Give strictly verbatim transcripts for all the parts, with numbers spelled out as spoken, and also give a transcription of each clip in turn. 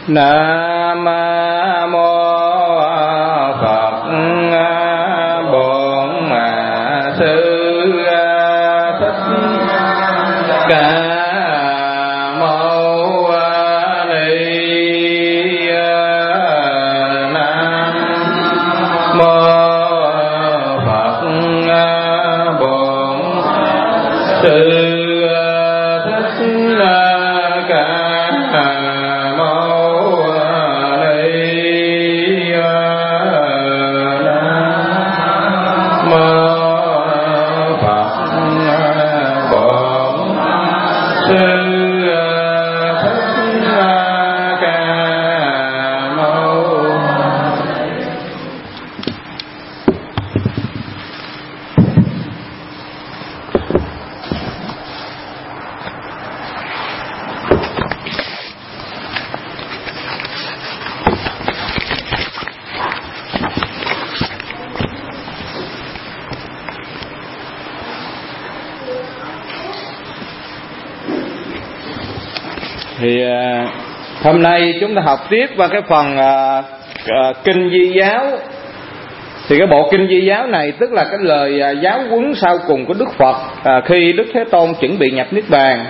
Nam mô Phật Bổn Sư Thích Ca Mâu Ni. Nam mô Phật Bổn Sư Thì uh, hôm nay chúng ta học tiếp qua cái phần uh, uh, Kinh Di Giáo. Thì cái bộ Kinh Di Giáo này tức là cái lời uh, giáo huấn sau cùng của Đức Phật uh, khi Đức Thế Tôn chuẩn bị nhập Niết Bàn.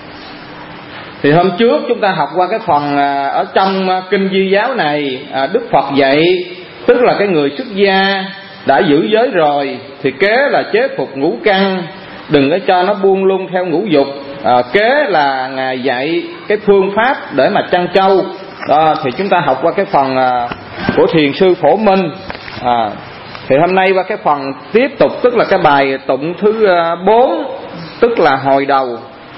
Thì hôm trước chúng ta học qua cái phần uh, ở trong uh, Kinh Di Giáo này, uh, Đức Phật dạy tức là cái người xuất gia đã giữ giới rồi thì kế là chế phục ngũ căn, đừng có cho nó buông lung theo ngũ dục. À, kế là Ngài dạy cái phương pháp để mà trăn trâu. Đó, thì chúng ta học qua cái phần à, của Thiền sư Phổ Minh. à, Thì hôm nay qua cái phần tiếp tục tức là cái bài tụng thứ bốn, tức là hồi đầu.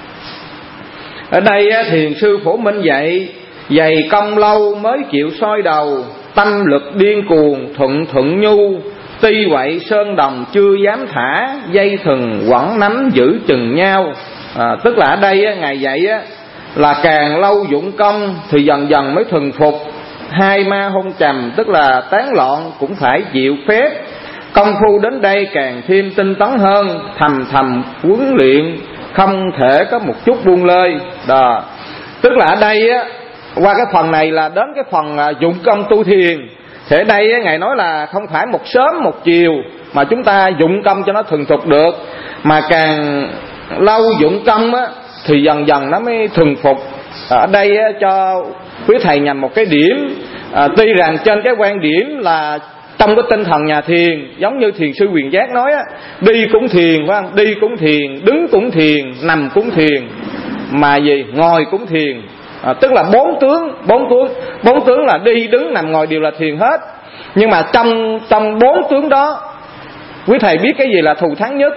Ở đây á, Thiền sư Phổ Minh dạy: dày công lâu mới chịu soi đầu, tâm lực điên cuồng thuận thuận nhu, tuy vậy sơn đồng chưa dám thả, dây thừng quẳng nắm giữ chừng nhau. À, tức là ở đây á, Ngài dạy á, là càng lâu dụng công thì dần dần mới thuần phục. Hai ma hôn trầm tức là tán loạn cũng phải chịu phép, công phu đến đây càng thêm tinh tấn hơn, thầm thầm huấn luyện không thể có một chút buông lơi. Đó, tức là ở đây á, qua cái phần này là đến cái phần à, dụng công tu thiền. Thì ở đây á, Ngài nói là không phải một sớm một chiều mà chúng ta dụng công cho nó thuần thục được, mà càng lâu dụng công á, thì dần dần nó mới thuần phục. Ở đây á, cho quý thầy nhằm một cái điểm. à, Tuy rằng trên cái quan điểm là trong cái tinh thần nhà thiền, giống như Thiền sư Quyền Giác nói á, đi cũng thiền, phải không? Đi cũng thiền, đứng cũng thiền, nằm cũng thiền, mà gì ngồi cũng thiền. à, Tức là bốn tướng Bốn tướng Bốn tướng là đi, đứng, nằm, ngồi đều là thiền hết. Nhưng mà trong trong bốn tướng đó, quý thầy biết cái gì là thù thắng nhất?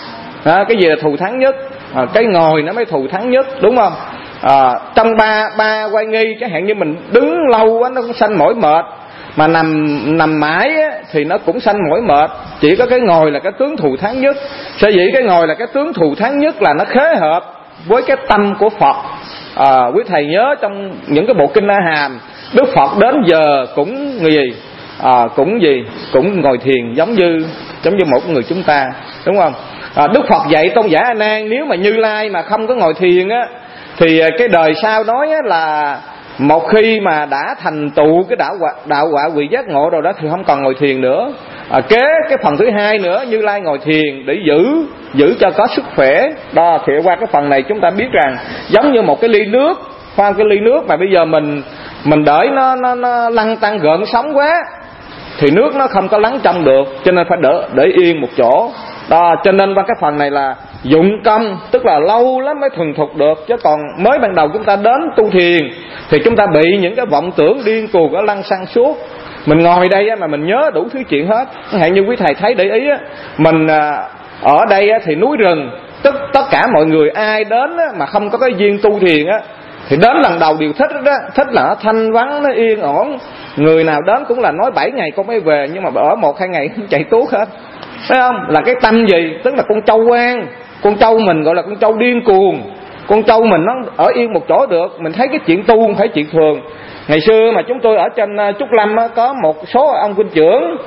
À, cái gì là thù thắng nhất? À, cái ngồi nó mới thù thắng nhất, đúng không? À, trong ba ba quay nghi, chẳng hạn như mình đứng lâu quá nó cũng sanh mỏi mệt, mà nằm nằm mãi á, thì nó cũng sanh mỏi mệt. Chỉ có cái ngồi là cái tướng thù thắng nhất. Sở dĩ cái ngồi là cái tướng thù thắng nhất là nó khế hợp với cái tâm của Phật. À, quý thầy nhớ trong những cái bộ kinh A Hàm, Đức Phật đến giờ cũng người gì? À, cũng gì? Cũng ngồi thiền giống như giống như một người chúng ta, đúng không? À, Đức Phật dạy Tôn giả A Nan, nếu mà Như Lai mà không có ngồi thiền á, thì cái đời sau nói á, là một khi mà đã thành tựu cái đạo quả, đạo quả vị giác ngộ rồi đó thì không còn ngồi thiền nữa. À, kế cái phần thứ hai nữa, Như Lai ngồi thiền để giữ giữ cho có sức khỏe. Đó, thì qua cái phần này chúng ta biết rằng giống như một cái ly nước, khoan cái ly nước mà bây giờ mình mình đợi nó nó nó lăn tăng gợn sóng quá thì nước nó không có lắng trong được, cho nên phải đỡ để yên một chỗ. Đó, cho nên qua cái phần này là dụng công, tức là lâu lắm mới thuần thục được. Chứ còn mới ban đầu chúng ta đến tu thiền thì chúng ta bị những cái vọng tưởng điên cuồng ở lăng xăng suốt. Mình ngồi đây á, mà mình nhớ đủ thứ chuyện hết. Chẳng hạn như quý thầy thấy để ý á, mình à, ở đây á, thì núi rừng, tất tất cả mọi người ai đến á, mà không có cái duyên tu thiền á, thì đến lần đầu đều thích đó, thích là nó thanh vắng, nó yên ổn. Người nào đến cũng là nói bảy ngày con mới về, nhưng mà ở một hai ngày chạy tuốt hết. Thấy không? Là cái tâm gì? Tức là con trâu quan. Con trâu mình gọi là con trâu điên cuồng. Con trâu mình nó ở yên một chỗ được. Mình thấy cái chuyện tu không phải chuyện thường. Ngày xưa mà chúng tôi ở trên Trúc Lâm á, có một số ông huynh trưởng,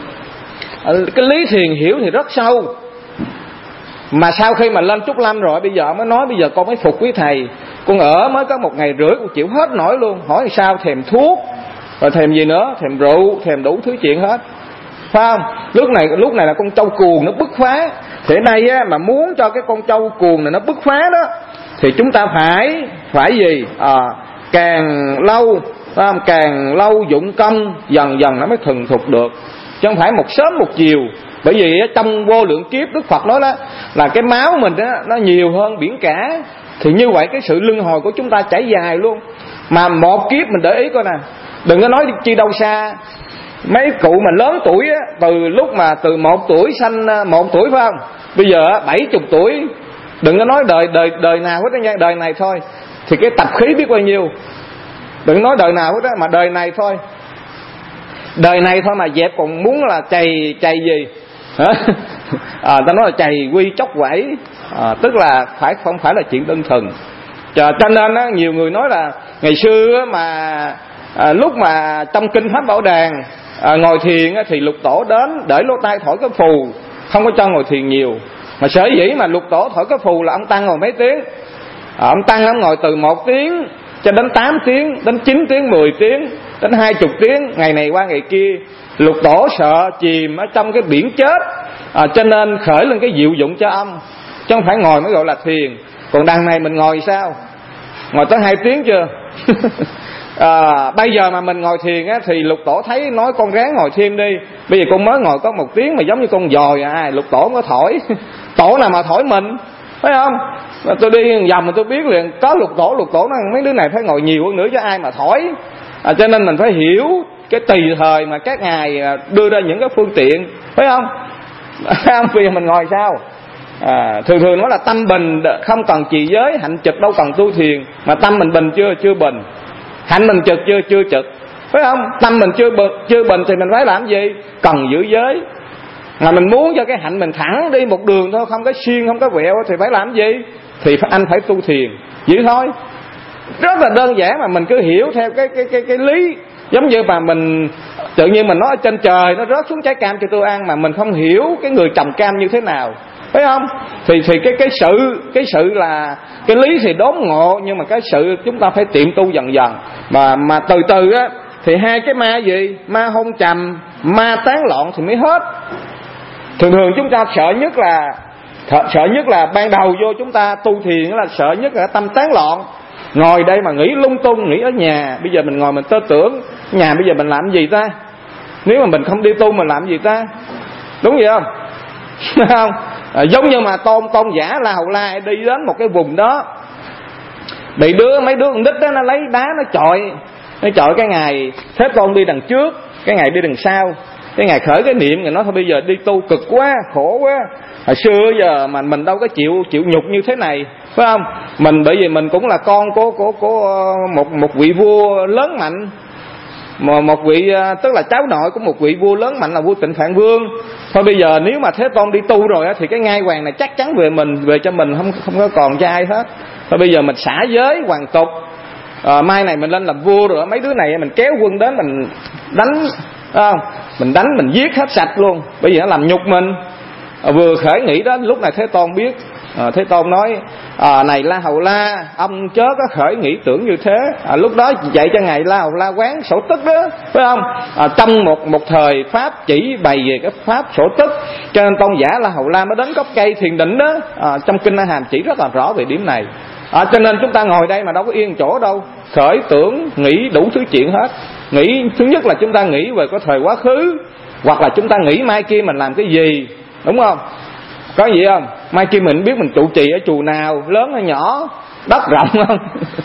cái lý thiền hiểu thì rất sâu. Mà sau khi mà lên Trúc Lâm rồi, bây giờ mới nói bây giờ con mới phục quý thầy. Con ở mới có một ngày rưỡi con chịu hết nổi luôn. Hỏi sao thèm thuốc, rồi thèm gì nữa, thèm rượu, thèm đủ thứ chuyện hết, phải không? Lúc này lúc này là con trâu cuồng nó bứt phá. Thế đây á, mà muốn cho cái con trâu cuồng này nó bứt phá đó, thì chúng ta phải phải gì? À, càng lâu, phải không? Càng lâu dụng công, dần dần nó mới thuần thục được, chứ không phải một sớm một chiều. Bởi vì trong vô lượng kiếp Đức Phật nói đó là cái máu mình đó, nó nhiều hơn biển cả. Thì như vậy cái sự luân hồi của chúng ta trải dài luôn. Mà một kiếp mình để ý coi nè, đừng có nói chi đâu xa. Mấy cụ mà lớn tuổi á, từ lúc mà từ một tuổi sanh một tuổi phải không, bây giờ bảy chục tuổi, đừng có nói đời đời đời nào hết nha, đời này thôi thì cái tập khí biết bao nhiêu. Đừng nói đời nào hết đó, mà đời này thôi, đời này thôi mà dẹp còn muốn là chày chày gì hả? À, ta nói là chày quy chóc quẩy, à, tức là phải không phải là chuyện đơn thuần. Cho, cho nên á, nhiều người nói là ngày xưa á, mà à, lúc mà trong kinh Pháp Bảo Đàn à, ngồi thiền á, thì Lục Tổ đến để lỗ tai thổi cái phù, không có cho ngồi thiền nhiều. Mà sở dĩ mà Lục Tổ thổi cái phù là ông Tăng ngồi mấy tiếng, à, ông Tăng ông ngồi từ một tiếng cho đến tám tiếng, đến chín tiếng, mười tiếng, đến hai chục tiếng, ngày này qua ngày kia. Lục Tổ sợ chìm ở trong cái biển chết, à, cho nên khởi lên cái diệu dụng cho ông, chứ không phải ngồi mới gọi là thiền. Còn đằng này mình ngồi sao? Ngồi tới hai tiếng chưa? À, bây giờ mà mình ngồi thiền á, thì Lục Tổ thấy nói con ráng ngồi thêm đi. Bây giờ con mới ngồi có một tiếng mà giống như con dòi à. Lục Tổ có thổi Tổ nào mà thổi mình, phải không? Mà tôi đi vòng mà tôi biết liền có Lục Tổ. Lục Tổ nói mấy đứa này phải ngồi nhiều hơn nữa chứ ai mà thổi, à, cho nên mình phải hiểu cái tùy thời mà các ngài đưa ra những cái phương tiện, phải không? Phải không? Bây giờ mình ngồi sao? À, thường thường nói là tâm bình không cần trì giới, hạnh trực đâu cần tu thiền. Mà tâm mình bình chưa? Chưa bình. Hạnh mình trực chưa? Chưa trực, phải không? Tâm mình chưa bình, chưa bình thì mình phải làm gì? Cần giữ giới. Mà mình muốn cho cái hạnh mình thẳng đi một đường thôi, không có xuyên, không có vẹo, thì phải làm gì? Thì anh phải tu thiền, vậy thôi. Rất là đơn giản mà mình cứ hiểu theo cái cái cái cái lý. Giống như mà mình tự nhiên mình nói ở trên trời nó rớt xuống trái cam cho tôi ăn, mà mình không hiểu cái người trồng cam như thế nào, phải không? Thì thì cái cái sự cái sự là cái lý thì đốn ngộ, nhưng mà cái sự chúng ta phải tiệm tu dần dần. Mà mà từ từ á thì hai cái ma gì? Ma hôn trầm, ma tán loạn thì mới hết. Thường thường chúng ta sợ nhất là sợ nhất là ban đầu vô chúng ta tu thiền là sợ nhất là tâm tán loạn. Ngồi đây mà nghĩ lung tung, nghĩ ở nhà. Bây giờ mình ngồi mình tơ tưởng nhà bây giờ mình làm gì ta? Nếu mà mình không đi tu mình làm gì ta? Đúng vậy không? Không? À, giống như mà tôn tôn giả La Hầu La đi đến một cái vùng đó, bị đứa mấy đứa con nít đó nó lấy đá nó chọi, nó chọi cái ngày Thế Tôn đi đằng trước, cái ngày đi đằng sau. Cái ngày khởi cái niệm, người nói thôi bây giờ đi tu cực quá, khổ quá. Hồi xưa giờ mà mình đâu có chịu chịu nhục như thế này, phải không? Mình bởi vì mình cũng là con của của của một một vị vua lớn mạnh, mà một vị tức là cháu nội của một vị vua lớn mạnh là vua Tịnh Phạn Vương. Thôi bây giờ nếu mà Thế Tôn đi tu rồi á, thì cái ngai vàng này chắc chắn về mình, về cho mình, không không có còn cho ai hết. Thôi bây giờ mình xả giới hoàn tục, à, mai này mình lên làm vua rồi mấy đứa này mình kéo quân đến mình đánh, không? Mình đánh mình giết hết sạch luôn, bởi vì nó làm nhục mình. À, vừa khởi nghĩ đó lúc này Thế Tôn biết. à, Thế Tôn nói à, này La Hầu La, ông chớ có khởi nghĩ tưởng như thế. à, Lúc đó dạy cho ngài La Hầu La quán sổ tức đó, phải không? à, Trong một một thời Pháp chỉ bày về cái Pháp sổ tức, cho nên tôn giả La Hầu La mới đến gốc cây thiền định đó. à, Trong Kinh A Hàm chỉ rất là rõ về điểm này. à, Cho nên chúng ta ngồi đây mà đâu có yên chỗ đâu, khởi tưởng nghĩ đủ thứ chuyện hết. Nghĩ thứ nhất là chúng ta nghĩ về cái thời quá khứ, hoặc là chúng ta nghĩ mai kia mình làm cái gì, đúng không? Có gì không? Mai kia mình biết mình trụ trì ở chùa nào, lớn hay nhỏ, đất rộng không?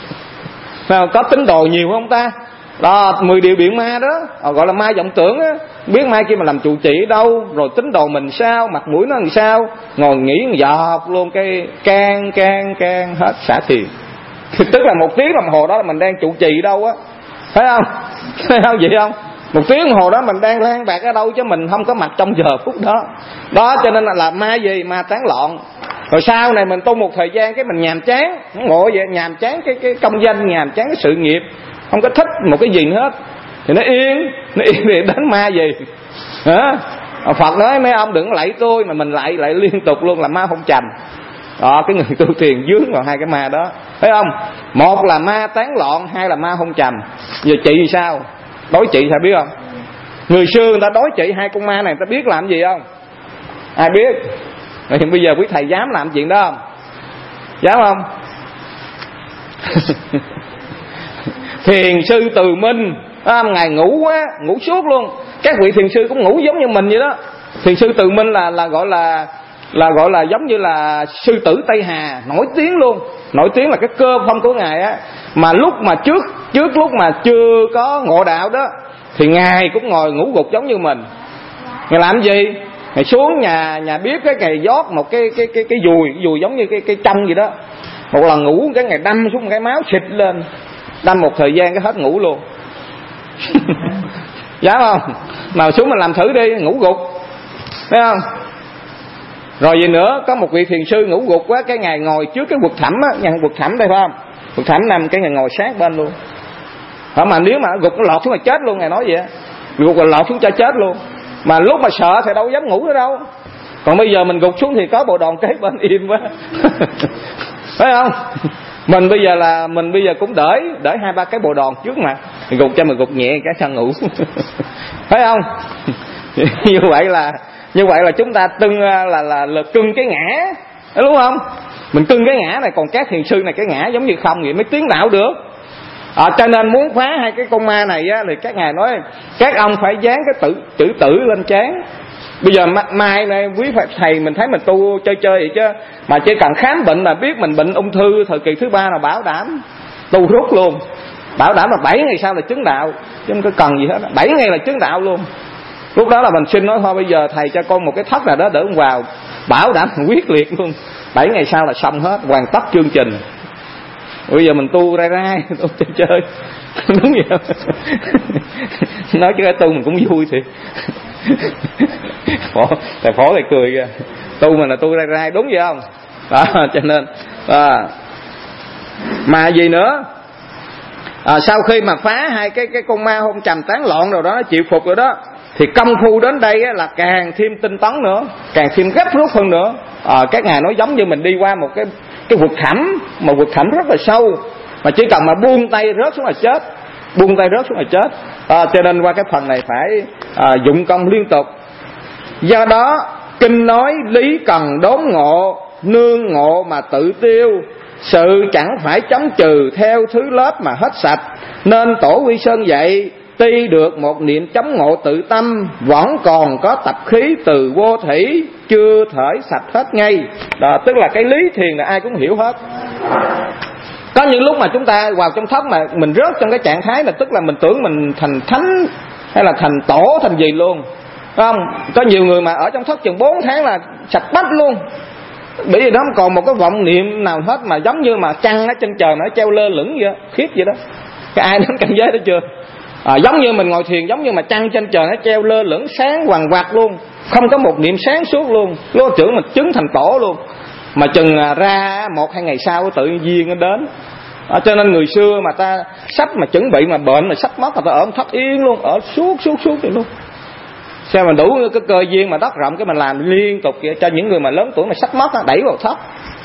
Có tín đồ nhiều không ta? Đó, mười điều biện ma đó, gọi là ma vọng tưởng á. Biết mai kia mình làm trụ trì ở đâu, rồi tín đồ mình sao, mặt mũi nó làm sao, ngồi nghĩ một giọt luôn, cái can can can hết xả thiền. Tức là một tiếng đồng hồ đó là mình đang trụ trì đâu á, phải không? Phải không vậy không? Một tiếng đồng hồ đó mình đang lang bạc ở đâu, chứ mình không có mặt trong giờ phút đó. Đó cho nên là, là ma gì? Ma tán loạn. Rồi sau này mình tu một thời gian cái mình nhàm chán, ngộ vậy, nhàm chán cái cái công danh, nhàm chán cái sự nghiệp, không có thích một cái gì nữa hết, thì nó yên, nó yên thì đánh ma gì hả? Phật nói mấy ông đừng lạy tôi, mà mình lạy lại liên tục luôn, là ma hôn trầm. Đó, cái người tu thiền dướng vào hai cái ma đó, thấy không? Một là ma tán loạn, hai là ma hôn trầm. Giờ trị sao? Đối trị sao biết không? Người xưa người ta đối trị hai con ma này, người ta biết làm gì không? Ai biết? Rồi bây giờ quý thầy dám làm chuyện đó không? Dám không? Thiền sư Từ Minh, ngài ngủ quá, ngủ suốt luôn. Các vị thiền sư cũng ngủ giống như mình vậy đó. Thiền sư Từ Minh là là gọi là là gọi là giống như là sư tử Tây Hà, nổi tiếng luôn. Nổi tiếng là cái cơ phong của ngài á. Mà lúc mà trước trước lúc mà chưa có ngộ đạo đó thì ngài cũng ngồi ngủ gục giống như mình. Ngài làm gì? Ngài xuống nhà nhà bếp cái ngày rót một cái cái cái cái dùi, cái dùi giống như cái cái trong gì đó. Một lần ngủ cái ngày đâm xuống một cái máu xịt lên, đâm một thời gian cái hết ngủ luôn. Dám không? Nào xuống mình làm thử đi, ngủ gục, thấy không? Rồi gì nữa, có một vị thiền sư ngủ gục quá, cái ngày ngồi trước cái vực thẳm á, nhà vực thẳm đây phải không? Vực thẳm nằm cái ngày ngồi sát bên luôn. Không, mà nếu mà gục nó lọt xuống là chết luôn, ngài nói vậy á. Gục là lọt xuống cho chết luôn. Mà lúc mà sợ thì đâu dám ngủ nữa đâu. Còn bây giờ mình gục xuống thì có bộ đòn kế bên im quá. Phải không? Mình bây giờ là mình bây giờ cũng đợi đợi hai ba cái bộ đòn trước mà gục cho mình gục nhẹ cái sang ngủ. Phải không? Như vậy là như vậy là chúng ta tưng là là, là, là cưng cái ngã, đúng không? Mình cưng cái ngã này, còn các thiền sư này cái ngã giống như không vậy mới tiến đạo được. À, cho nên muốn phá hai cái con ma này á, thì các ngài nói các ông phải dán cái tử chữ tử lên trán. Bây giờ mai này quý thầy mình thấy mình tu chơi chơi vậy chứ, mà chỉ cần khám bệnh là biết mình bệnh ung thư thời kỳ thứ ba là bảo đảm tu rút luôn, bảo đảm là bảy ngày sau là chứng đạo, chứ không có cần gì hết, bảy ngày là chứng đạo luôn. Lúc đó là mình xin nói thôi bây giờ thầy cho con một cái thất nào đó đỡ vào, bảo đảm quyết liệt luôn, bảy ngày sau là xong hết, hoàn tất chương trình. Bây giờ mình tu rai rai, tu chơi chơi, đúng vậy không? Nói chứ cái tu mình cũng vui thì phổ, thầy phổ thầy cười kìa, tu mình là tu rai rai, đúng vậy không? Đó, cho nên à, mà gì nữa à, sau khi mà phá hai cái cái con ma hôn trầm tán loạn rồi đó, nó chịu phục rồi đó, thì công phu đến đây á, là càng thêm tinh tấn nữa, càng thêm gấp rút hơn nữa. À, các ngài nói giống như mình đi qua một cái cái vực thẳm, một vực thẳm rất là sâu, mà chỉ cần mà buông tay rớt xuống là chết, buông tay rớt xuống là chết. À, cho nên qua cái phần này phải à, dụng công liên tục. Do đó kinh nói lý cần đốn ngộ, nương ngộ mà tự tiêu, sự chẳng phải chống trừ theo thứ lớp mà hết sạch, nên tổ Quy Sơn dạy tuy được một niệm chống ngộ tự tâm, vẫn còn có tập khí từ vô thủy, chưa thể sạch hết ngay. Đó, tức là cái lý thiền là ai cũng hiểu hết. Có những lúc mà chúng ta vào trong thất mà mình rớt trong cái trạng thái là tức là mình tưởng mình thành thánh hay là thành tổ thành gì luôn, không? Có nhiều người mà ở trong thất chừng bốn tháng là sạch bách luôn, bởi vì nó không còn một cái vọng niệm nào hết, mà giống như mà trăng ở trên trời nó treo lơ lửng vậy, khiếp vậy đó. Cái ai đến cảnh giới đó chưa? À, giống như mình ngồi thiền, giống như mà trăng trên trời nó treo lơ lửng sáng hoàng vạc luôn, không có một niệm sáng suốt luôn, lúc trưởng mình chứng thành tổ luôn. Mà chừng ra một hai ngày sau tự nhiên nó đến. À, cho nên người xưa mà ta sắp mà chuẩn bị mà bệnh mà sắp mất, mà ta ở thất yên luôn, ở suốt suốt suốt vậy luôn. Sao mà đủ cái cơ duyên mà đất rộng cái mình làm liên tục vậy, cho những người mà lớn tuổi mà sắp mất đẩy vào thất,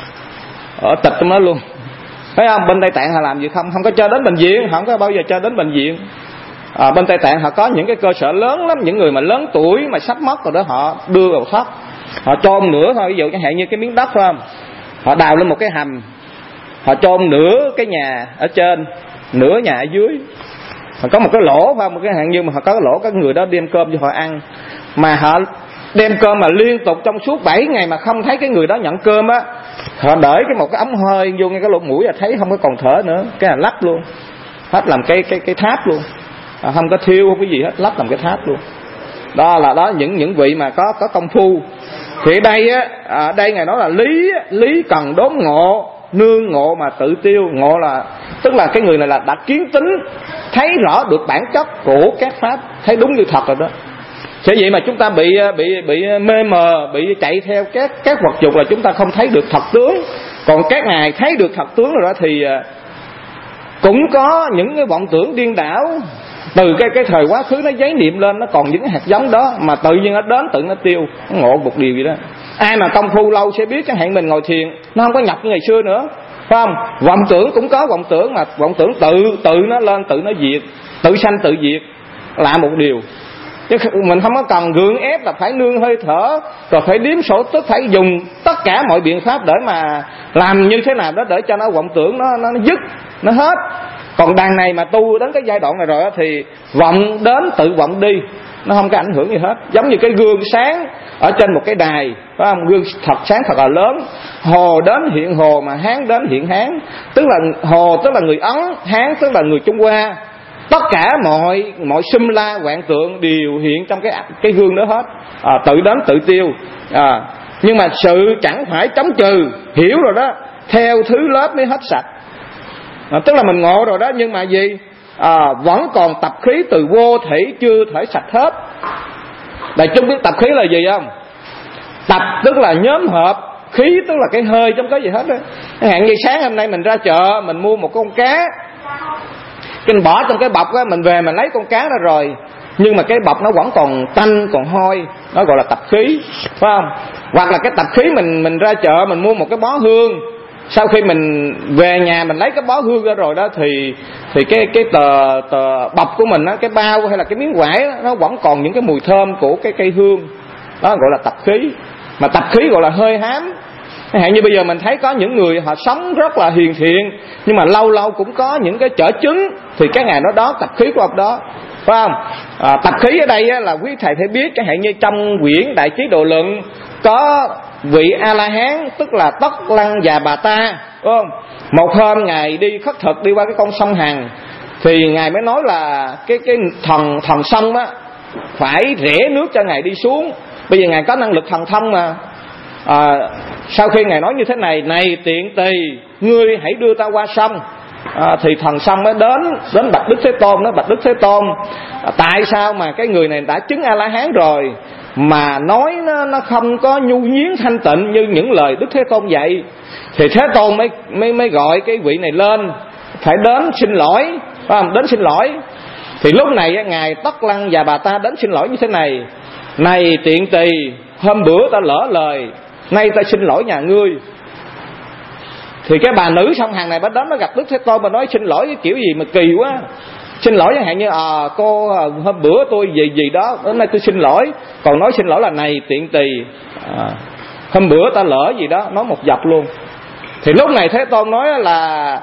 ở tịch trong đó luôn. Thấy không? Bên Tây Tạng họ làm gì không? Không có cho đến bệnh viện, không có bao giờ cho đến bệnh viện. À, bên Tây Tạng họ có những cái cơ sở lớn lắm, những người mà lớn tuổi mà sắp mất rồi đó họ đưa vào thất, họ chôn nửa thôi. Ví dụ chẳng hạn như cái miếng đất phải không, họ đào lên một cái hầm, họ chôn nửa cái nhà ở trên, nửa nhà ở dưới, họ có một cái lỗ phải không, một cái hạn như mà họ có cái lỗ, các người đó đem cơm cho họ ăn, mà họ đem cơm mà liên tục trong suốt bảy ngày mà không thấy cái người đó nhận cơm á, họ đợi cái một cái ống hơi vô ngay cái lỗ mũi là thấy không có còn thở nữa, cái là lắp luôn, hết làm cái cái cái tháp luôn, à, không có thiêu không có gì hết, lắp làm cái tháp luôn. Đó là đó những những vị mà có có công phu. Thì đây á, à, đây ngài nói là lý lý cần đốn ngộ, nương ngộ mà tự tiêu. Ngộ là tức là cái người này là đã kiến tính, thấy rõ được bản chất của các pháp, thấy đúng như thật rồi đó. Thế vậy mà chúng ta bị bị bị mê mờ, bị chạy theo các các vật dục là chúng ta không thấy được thật tướng. Còn các ngài thấy được thật tướng rồi đó thì cũng có những cái vọng tưởng điên đảo từ cái cái thời quá khứ nó giấy niệm lên, nó còn những hạt giống đó mà tự nhiên nó đến tự nó tiêu, nó ngộ một điều gì đó. Ai mà công phu lâu sẽ biết, chẳng hạn mình ngồi thiền nó không có nhập như ngày xưa nữa, phải không? Vọng tưởng cũng có vọng tưởng, mà vọng tưởng tự tự nó lên, tự nó diệt, tự sanh tự diệt là một điều. Chứ mình không có cần gượng ép là phải nương hơi thở, rồi phải đếm sổ tức, phải dùng tất cả mọi biện pháp để mà làm như thế nào đó để cho nó vọng tưởng nó nó, nó dứt, nó hết. Còn đằng này mà tu đến cái giai đoạn này rồi thì vọng đến tự vọng đi, nó không có ảnh hưởng gì hết. Giống như cái gương sáng ở trên một cái đài, phải không? Gương thật sáng thật là lớn, Hồ đến hiện Hồ mà Hán đến hiện Hán. Tức là Hồ tức là người Ấn, Hán tức là người Trung Hoa. Tất cả mọi mọi sum la vạn tượng đều hiện trong cái cái gương đó hết, à, tự đến tự tiêu. À, nhưng mà sự chẳng phải chống trừ, hiểu rồi đó, theo thứ lớp mới hết sạch. À, tức là mình ngộ rồi đó, nhưng mà gì? À, vẫn còn tập khí từ vô thủy chưa thể sạch hết. Đại chúng biết tập khí là gì không? Tập tức là nhóm hợp, khí tức là cái hơi trong cái gì hết đó. Chẳng hạn như sáng hôm nay mình ra chợ, mình mua một con cá, cái mình bỏ trong cái bọc á, mình về mình lấy con cá ra rồi, nhưng mà cái bọc nó vẫn còn tanh, còn hôi, nó gọi là tập khí, phải không? Hoặc là cái tập khí mình mình ra chợ mình mua một cái bó hương, sau khi mình về nhà mình lấy cái bó hương ra rồi đó thì thì cái cái tờ tờ bọc của mình á, cái bao hay là cái miếng vải đó, nó vẫn còn những cái mùi thơm của cái cây hương, đó gọi là tập khí. Mà tập khí gọi là hơi hám. Chẳng hạn như bây giờ mình thấy có những người họ sống rất là hiền thiện, nhưng mà lâu lâu cũng có những cái trở chứng, thì cái ngày đó đó tập khí của ông đó, phải không? À, tập khí ở đây á, là quý thầy phải biết. Chẳng hạn như trong quyển Đại Trí Độ Luận có vị A La Hán, tức là Tất Lăng Già Bà Ta, đúng không? Một hôm ngài đi khất thực, đi qua cái con sông Hằng, thì ngài mới nói là cái cái thần thần sông á phải rẽ nước cho ngài đi xuống. Bây giờ ngài có năng lực thần thông mà. À, sau khi ngài nói như thế này: này tiện tỳ, ngươi hãy đưa ta qua sông. À, thì thần sông mới đến đến bạch Đức Thế Tôn. Nó bạch Đức Thế Tôn, à, tại sao mà cái người này đã chứng A La Hán rồi mà nói nó, nó không có nhu nhiến thanh tịnh như những lời Đức Thế Tôn dạy? Thì Thế Tôn mới mới mới gọi cái vị này lên phải đến xin lỗi, phải không? Đến xin lỗi. Thì lúc này ngài Tất Lăng và Bà Ta đến xin lỗi như thế này: này tiện tỳ, hôm bữa ta lỡ lời, nay ta xin lỗi nhà ngươi. Thì cái bà nữ sông Hằng này bắt đến nó gặp Đức Thế Tôn và nói xin lỗi cái kiểu gì mà kỳ quá. Xin lỗi chẳng hạn như à, cô hôm bữa tôi gì gì đó, hôm nay tôi xin lỗi. Còn nói xin lỗi là này tiện tỳ, à, hôm bữa ta lỡ gì đó, nói một dọc luôn. Thì lúc này Thế Tôn nói là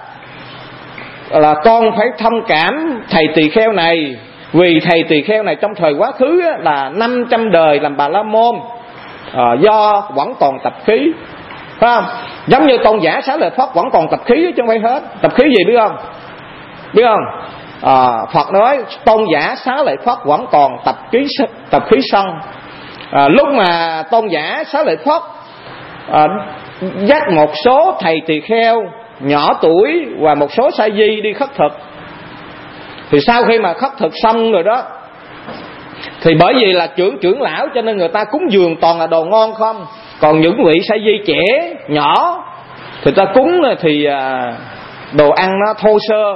là con phải thông cảm thầy tỳ kheo này, vì thầy tỳ kheo này trong thời quá khứ là năm trăm đời làm Bà La Môn, à, do vẫn còn tập khí, phải không? Giống như Tôn giả Xá Lợi Phất vẫn còn tập khí chứ không phải hết. Tập khí gì biết không? Biết không? À, Phật nói Tôn giả Xá Lợi Phất vẫn còn tập khí tập khí sân. À, lúc mà Tôn giả Xá Lợi Phất à, dắt một số thầy tỳ kheo nhỏ tuổi và một số sa di đi khất thực, thì sau khi mà khất thực xong rồi đó, thì bởi vì là trưởng trưởng lão cho nên người ta cúng dường toàn là đồ ngon không. Còn những vị sa di trẻ nhỏ thì ta cúng thì à, đồ ăn nó thô sơ.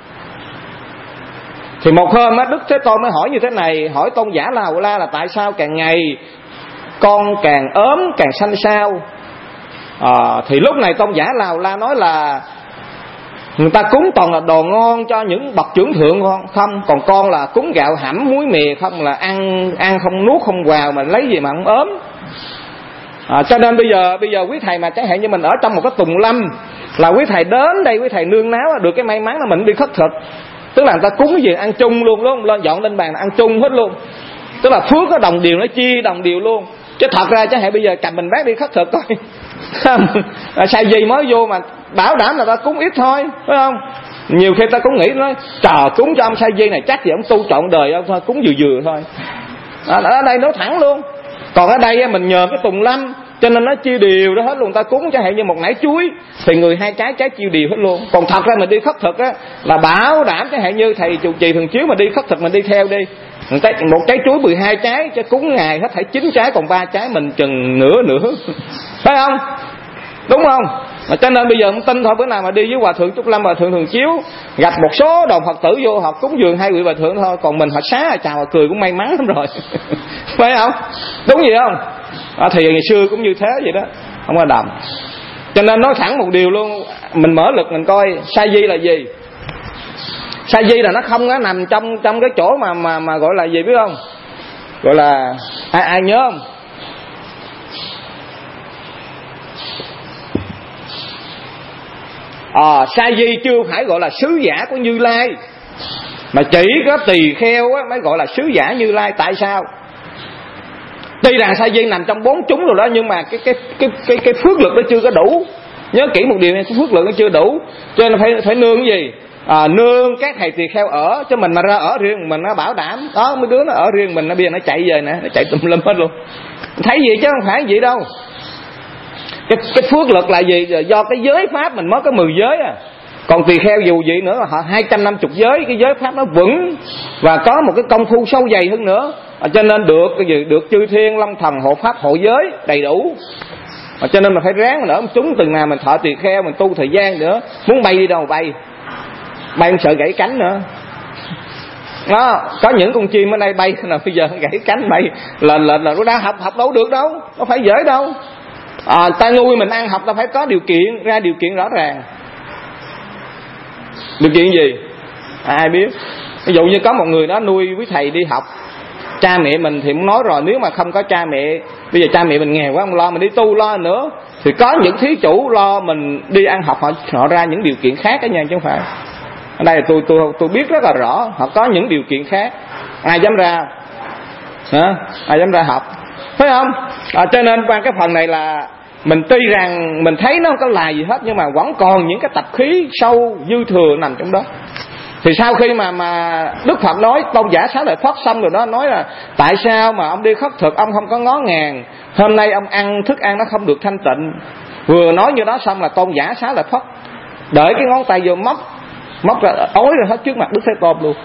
Thì một hôm á, Đức Thế Tôn mới hỏi như thế này, hỏi Tôn giả La Hầu La là tại sao càng ngày con càng ốm càng xanh xao. À, thì lúc này Tôn giả La Hầu La nói là người ta cúng toàn là đồ ngon cho những bậc trưởng thượng không, còn con là cúng gạo hẩm muối mì không, là ăn ăn không nuốt không vào mà lấy gì mà không ốm. À, cho nên bây giờ bây giờ quý thầy mà chẳng hạn như mình ở trong một cái tùng lâm, là quý thầy đến đây quý thầy nương náo được cái may mắn là mình đi khất thực, tức là người ta cúng cái gì ăn chung luôn, đúng không? Lên dọn lên bàn ăn chung hết luôn, tức là phước nó đồng đều, nó chia đồng đều luôn. Chứ thật ra chẳng hạn bây giờ cầm mình bác đi khất thực thôi à, sai gì mới vô mà bảo đảm là ta cúng ít thôi, phải không? Nhiều khi ta cũng nghĩ nói trời, cúng cho ông sa di này chắc gì ông tu trọn đời ông thôi, cúng vừa vừa thôi. À, ở đây nói thẳng luôn. Còn ở đây mình nhờ cái tùng lâm cho nên nó chia đều đó hết luôn. Ta cúng chẳng hạn như một nải chuối thì người hai trái, trái chia đều hết luôn. Còn thật ra mình đi khất thực á là bảo đảm chẳng hạn như thầy trụ trì thường chiếu mà đi khất thực mình đi theo đi, một trái chuối mười hai trái cho cúng ngày hết thảy chín trái, còn ba trái mình chừng nửa nửa phải không? Đúng không? Mà cho nên bây giờ không tin thôi, bữa nào mà đi với Hòa Thượng Trúc Lâm, Hòa Thượng thường chiếu gặp một số đồng Phật tử vô học cúng dường hai vị Hòa Thượng thôi, còn mình họ xá chào cười cũng may mắn lắm rồi phải không? Đúng gì không? À, thì ngày xưa cũng như thế vậy đó, không có đồng. Cho nên nói thẳng một điều luôn, mình mở lực mình coi sa di là gì. Sa di là nó không có nằm trong trong cái chỗ mà mà mà gọi là gì biết không? Gọi là ai ai nhớ không? À, sa di chưa phải gọi là sứ giả của Như Lai, mà chỉ có tỳ kheo á, mới gọi là sứ giả Như Lai. Tại sao? Tuy rằng sa di nằm trong bốn chúng rồi đó, nhưng mà cái cái cái cái cái phước lực nó chưa có đủ. Nhớ kỹ một điều này, cái phước lực nó chưa đủ, cho nên phải phải nương cái gì? À, nương các thầy tỳ kheo ở, cho mình mà ra ở riêng mình nó bảo đảm đó, mấy đứa nó ở riêng mình nó bây giờ nó chạy về nè, nó chạy tùm lum hết luôn. Thấy gì chứ không phải vậy đâu. Cái, cái phước lực là gì? Do cái giới pháp mình mới có mười giới à. Còn tỳ kheo dù gì nữa họ hai trăm năm mươi giới, cái giới pháp nó vững và có một cái công phu sâu dày hơn nữa. À, cho nên được cái gì? Được chư thiên long thần hộ pháp hộ giới đầy đủ. À, cho nên mình phải ráng mình ở một chúng, từng nào mình thọ tỳ kheo, mình tu thời gian nữa, muốn bay đi đâu bay, bay không sợ gãy cánh nữa. Đó, có những con chim ở đây bay nào bây giờ gãy cánh bay là là là nó đang học học đâu được đâu, nó phải dễ đâu. À, ta nuôi mình ăn học ta phải có điều kiện, ra điều kiện rõ ràng. Điều kiện gì? À, ai biết? Ví dụ như có một người đó nuôi quý thầy đi học, cha mẹ mình thì muốn nói rồi, nếu mà không có cha mẹ, bây giờ cha mẹ mình nghèo quá không lo, mình đi tu lo nữa, thì có những thí chủ lo mình đi ăn học, họ họ ra những điều kiện khác đó nha, chứ không phải. Ở đây là tôi tôi tôi biết rất là rõ, họ có những điều kiện khác, ai dám ra, hả? Ai dám ra học, phải không? À, cho nên qua cái phần này là mình tuy rằng mình thấy nó không có là gì hết, nhưng mà vẫn còn những cái tập khí sâu dư thừa nằm trong đó. Thì sau khi mà mà Đức Phật nói Tôn giả Xá Lợi Phất xong rồi đó, nói là tại sao mà ông đi khất thực ông không có ngó ngàng, hôm nay ông ăn thức ăn nó không được thanh tịnh. Vừa nói như đó xong là Tôn giả Xá Lợi Phất đợi cái ngón tay vô móc móc ra ói ra hết trước mặt Đức Thế Tôn luôn,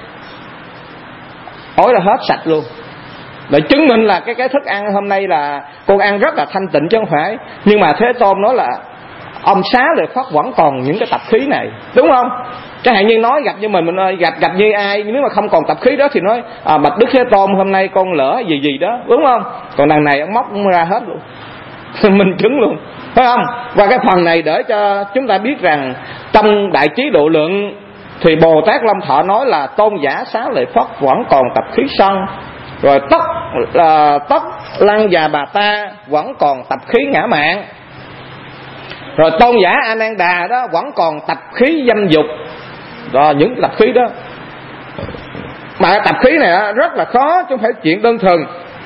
ói ra hết sạch luôn, để chứng minh là cái cái thức ăn hôm nay là con ăn rất là thanh tịnh chứ không phải. Nhưng mà Thế Tôn nói là ông Xá Lợi Phất vẫn còn những cái tập khí này, đúng không? Chẳng hạn như nói gặp như mình, mình ơi, gặp gặp như ai, nếu mà không còn tập khí đó thì nói à, bạch Đức Thế Tôn hôm nay con lỡ gì gì đó, đúng không? Còn đằng này ông móc ra hết luôn minh chứng luôn, phải không? Và cái phần này để cho chúng ta biết rằng trong Đại Trí Độ Luận thì Bồ Tát Long Thọ nói là Tôn giả Xá Lợi Phất vẫn còn tập khí sân, rồi tóc uh, tóc Lăng Già Bà Ta vẫn còn tập khí ngã mạn, rồi Tôn giả A Nan Đà đó vẫn còn tập khí dâm dục. Rồi những tập khí đó, mà tập khí này rất là khó chứ không phải chuyện đơn thuần,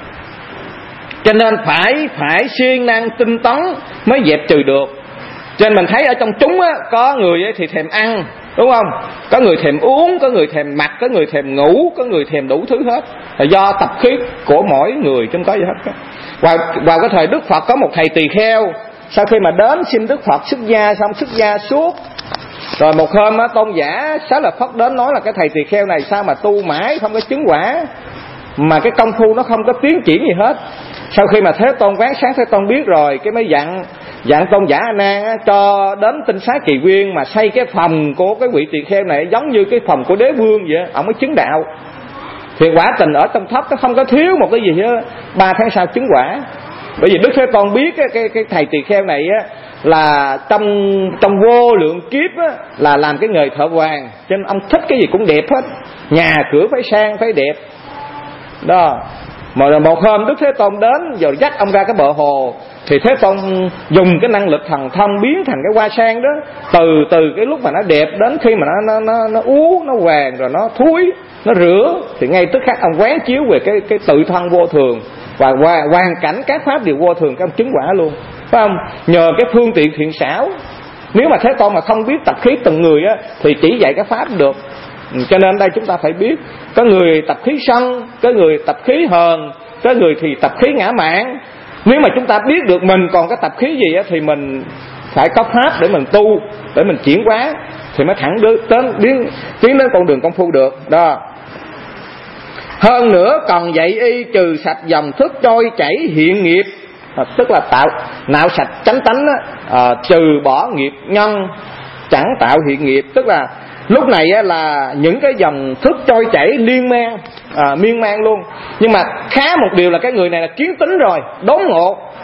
cho nên phải phải siêng năng tinh tấn mới dẹp trừ được. Cho nên mình thấy ở trong chúng á, có người ấy thì thèm ăn, đúng không? Có người thèm uống, có người thèm mặc, có người thèm ngủ, có người thèm đủ thứ hết, là do tập khí của mỗi người, chứ không có gì hết. Vào, vào cái thời Đức Phật có một thầy tỳ kheo, sau khi mà đến xin Đức Phật xuất gia, xong xuất gia suốt. Rồi một hôm á, Tôn giả Xá Lợi Phất đến nói là cái thầy tỳ kheo này sao mà tu mãi không có chứng quả, mà cái công phu nó không có tiến triển gì hết. Sau khi mà Thế Tôn quán sáng Thế Tôn biết rồi, cái mới dặn dặn Tôn giả A Nan á, cho đến Tinh Xá Kỳ Quyên mà xây cái phòng của cái vị tỳ kheo này giống như cái phòng của đế vương vậy, ông mới chứng đạo. Thì quả tình ở trong thấp nó không có thiếu một cái gì hết, ba tháng sau chứng quả. Bởi vì Đức Thế Tôn biết cái cái, cái thầy tỳ kheo này á, là trong trong vô lượng kiếp á, là làm cái nghề thợ hoàng, cho nên ông thích cái gì cũng đẹp hết, nhà cửa phải sang phải đẹp đó. Mà một hôm Đức Thế Tôn đến rồi dắt ông ra cái bờ hồ, thì Thế Tôn dùng cái năng lực thần thông biến thành cái hoa sen đó, từ từ cái lúc mà nó đẹp đến khi mà nó nó nó, nó ú, nó vàng rồi nó thúi, nó rửa, thì ngay tức khắc ông quán chiếu về cái cái tự thân vô thường và hoàn cảnh các pháp đều vô thường, cái ông chứng quả luôn, phải không? Nhờ cái phương tiện thiện xảo. Nếu mà Thế Tôn mà không biết tập khí từng người á, thì chỉ dạy cái pháp được. Cho nên đây chúng ta phải biết, có người tập khí sân, có người tập khí hờn, có người thì tập khí ngã mạn. Nếu mà chúng ta biết được mình còn cái tập khí gì á, thì mình phải có pháp để mình tu, để mình chuyển hóa, thì mới thẳng đến tiến tiến đến con đường công phu được đó. Hơn nữa còn dạy y trừ sạch dòng thức trôi chảy hiện nghiệp, à, tức là tạo nạo sạch chánh tánh á, à, trừ bỏ nghiệp nhân chẳng tạo hiện nghiệp. Tức là lúc này á, là những cái dòng thức trôi chảy liên man, à, miên man luôn. Nhưng mà khá một điều là cái người này là kiến tính rồi, đốn ngộ,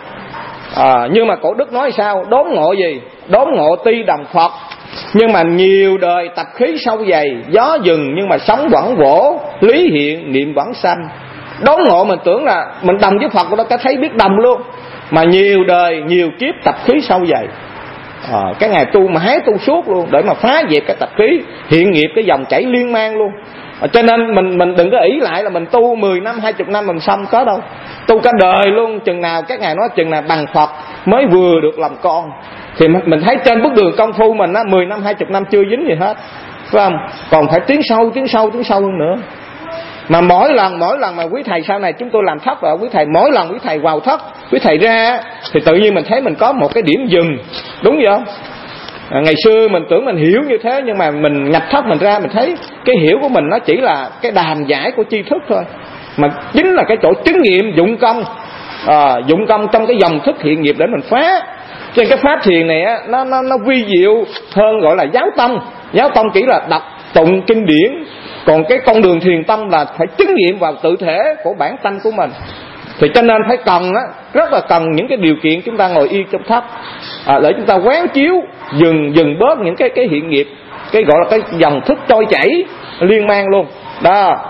à, Nhưng mà cổ đức nói sao? Đốn ngộ gì? Đốn ngộ tuy đồng Phật, nhưng mà nhiều đời tập khí sâu dày. Gió dừng nhưng mà sóng vẫn vỗ, lý hiện niệm vẫn sanh. Đốn ngộ mình tưởng là mình đồng với Phật, đó cái thấy biết đồng luôn. Mà nhiều đời, nhiều kiếp tập khí sâu dày. à, Cái ngày tu mà hái tu suốt luôn, để mà phá dẹp cái tập khí, hiện nghiệp cái dòng chảy liên mang luôn. à, Cho nên mình mình đừng có ỷ lại là mình tu mười năm, hai mươi năm mình xong, có đâu. Tu cả đời luôn. Chừng nào các ngài nói chừng nào bằng Phật mới vừa được làm con. Thì mình thấy trên bước đường công phu mình á, mười năm, hai mươi năm chưa dính gì hết, phải không? Còn phải tiến sâu, tiến sâu, tiến sâu hơn nữa. Mà mỗi lần, mỗi lần mà quý thầy sau này chúng tôi làm thất rồi, quý thầy mỗi lần quý thầy vào thất, quý thầy ra thì tự nhiên mình thấy mình có một cái điểm dừng, đúng vậy không? À, ngày xưa mình tưởng mình hiểu như thế, nhưng mà mình nhập thất mình ra, mình thấy cái hiểu của mình nó chỉ là cái đàm giải của tri thức thôi, mà chính là cái chỗ chứng nghiệm dụng công, à, dụng công trong cái dòng thức hiện nghiệp để mình phá. Cho nên cái pháp thiền này á, nó nó nó vi diệu hơn gọi là giáo tông. Giáo tông chỉ là đọc tụng kinh điển, còn cái con đường thiền tông là phải chứng nghiệm vào tự thể của bản tánh của mình. Thì cho nên phải cần á, rất là cần những cái điều kiện chúng ta ngồi yên trong thấp, à, để chúng ta quán chiếu dừng dừng bớt những cái cái hiện nghiệp, cái gọi là cái dòng thức trôi chảy liên mang luôn đó.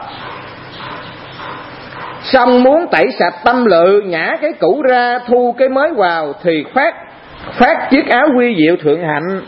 Xong muốn tẩy sạch tâm lự, nhả cái cũ ra thu cái mới vào, thì phát phát chiếc áo quy diệu thượng hạnh,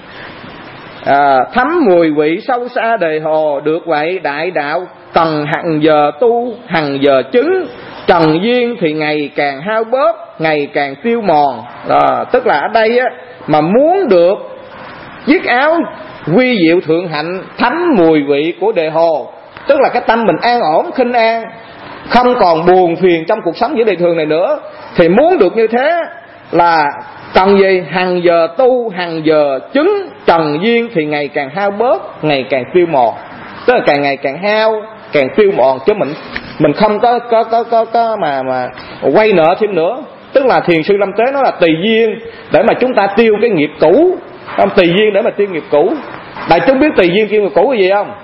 à, thấm mùi vị sâu xa đời hồ. Được vậy đại đạo cần hằng giờ tu, hằng giờ chứng. Trần duyên thì ngày càng hao bớt, ngày càng tiêu mòn. à, Tức là ở đây á, mà muốn được chiếc áo quy diệu thượng hạnh, thấm mùi vị của đề hồ, tức là cái tâm mình an ổn, khinh an, không còn buồn phiền trong cuộc sống giữa đời thường này nữa. Thì muốn được như thế là cần gì? Hằng giờ tu, hằng giờ chứng. Trần duyên thì ngày càng hao bớt, ngày càng tiêu mòn. Tức là càng ngày càng hao, càng tiêu mòn, chứ mình mình không có có có có, có mà mà quay nợ thêm nữa. Tức là thiền sư Lâm Tế nói là tùy duyên để mà chúng ta tiêu cái nghiệp cũ, không? Tùy duyên để mà tiêu nghiệp cũ. Đại chúng biết tùy duyên tiêu nghiệp cũ là gì không?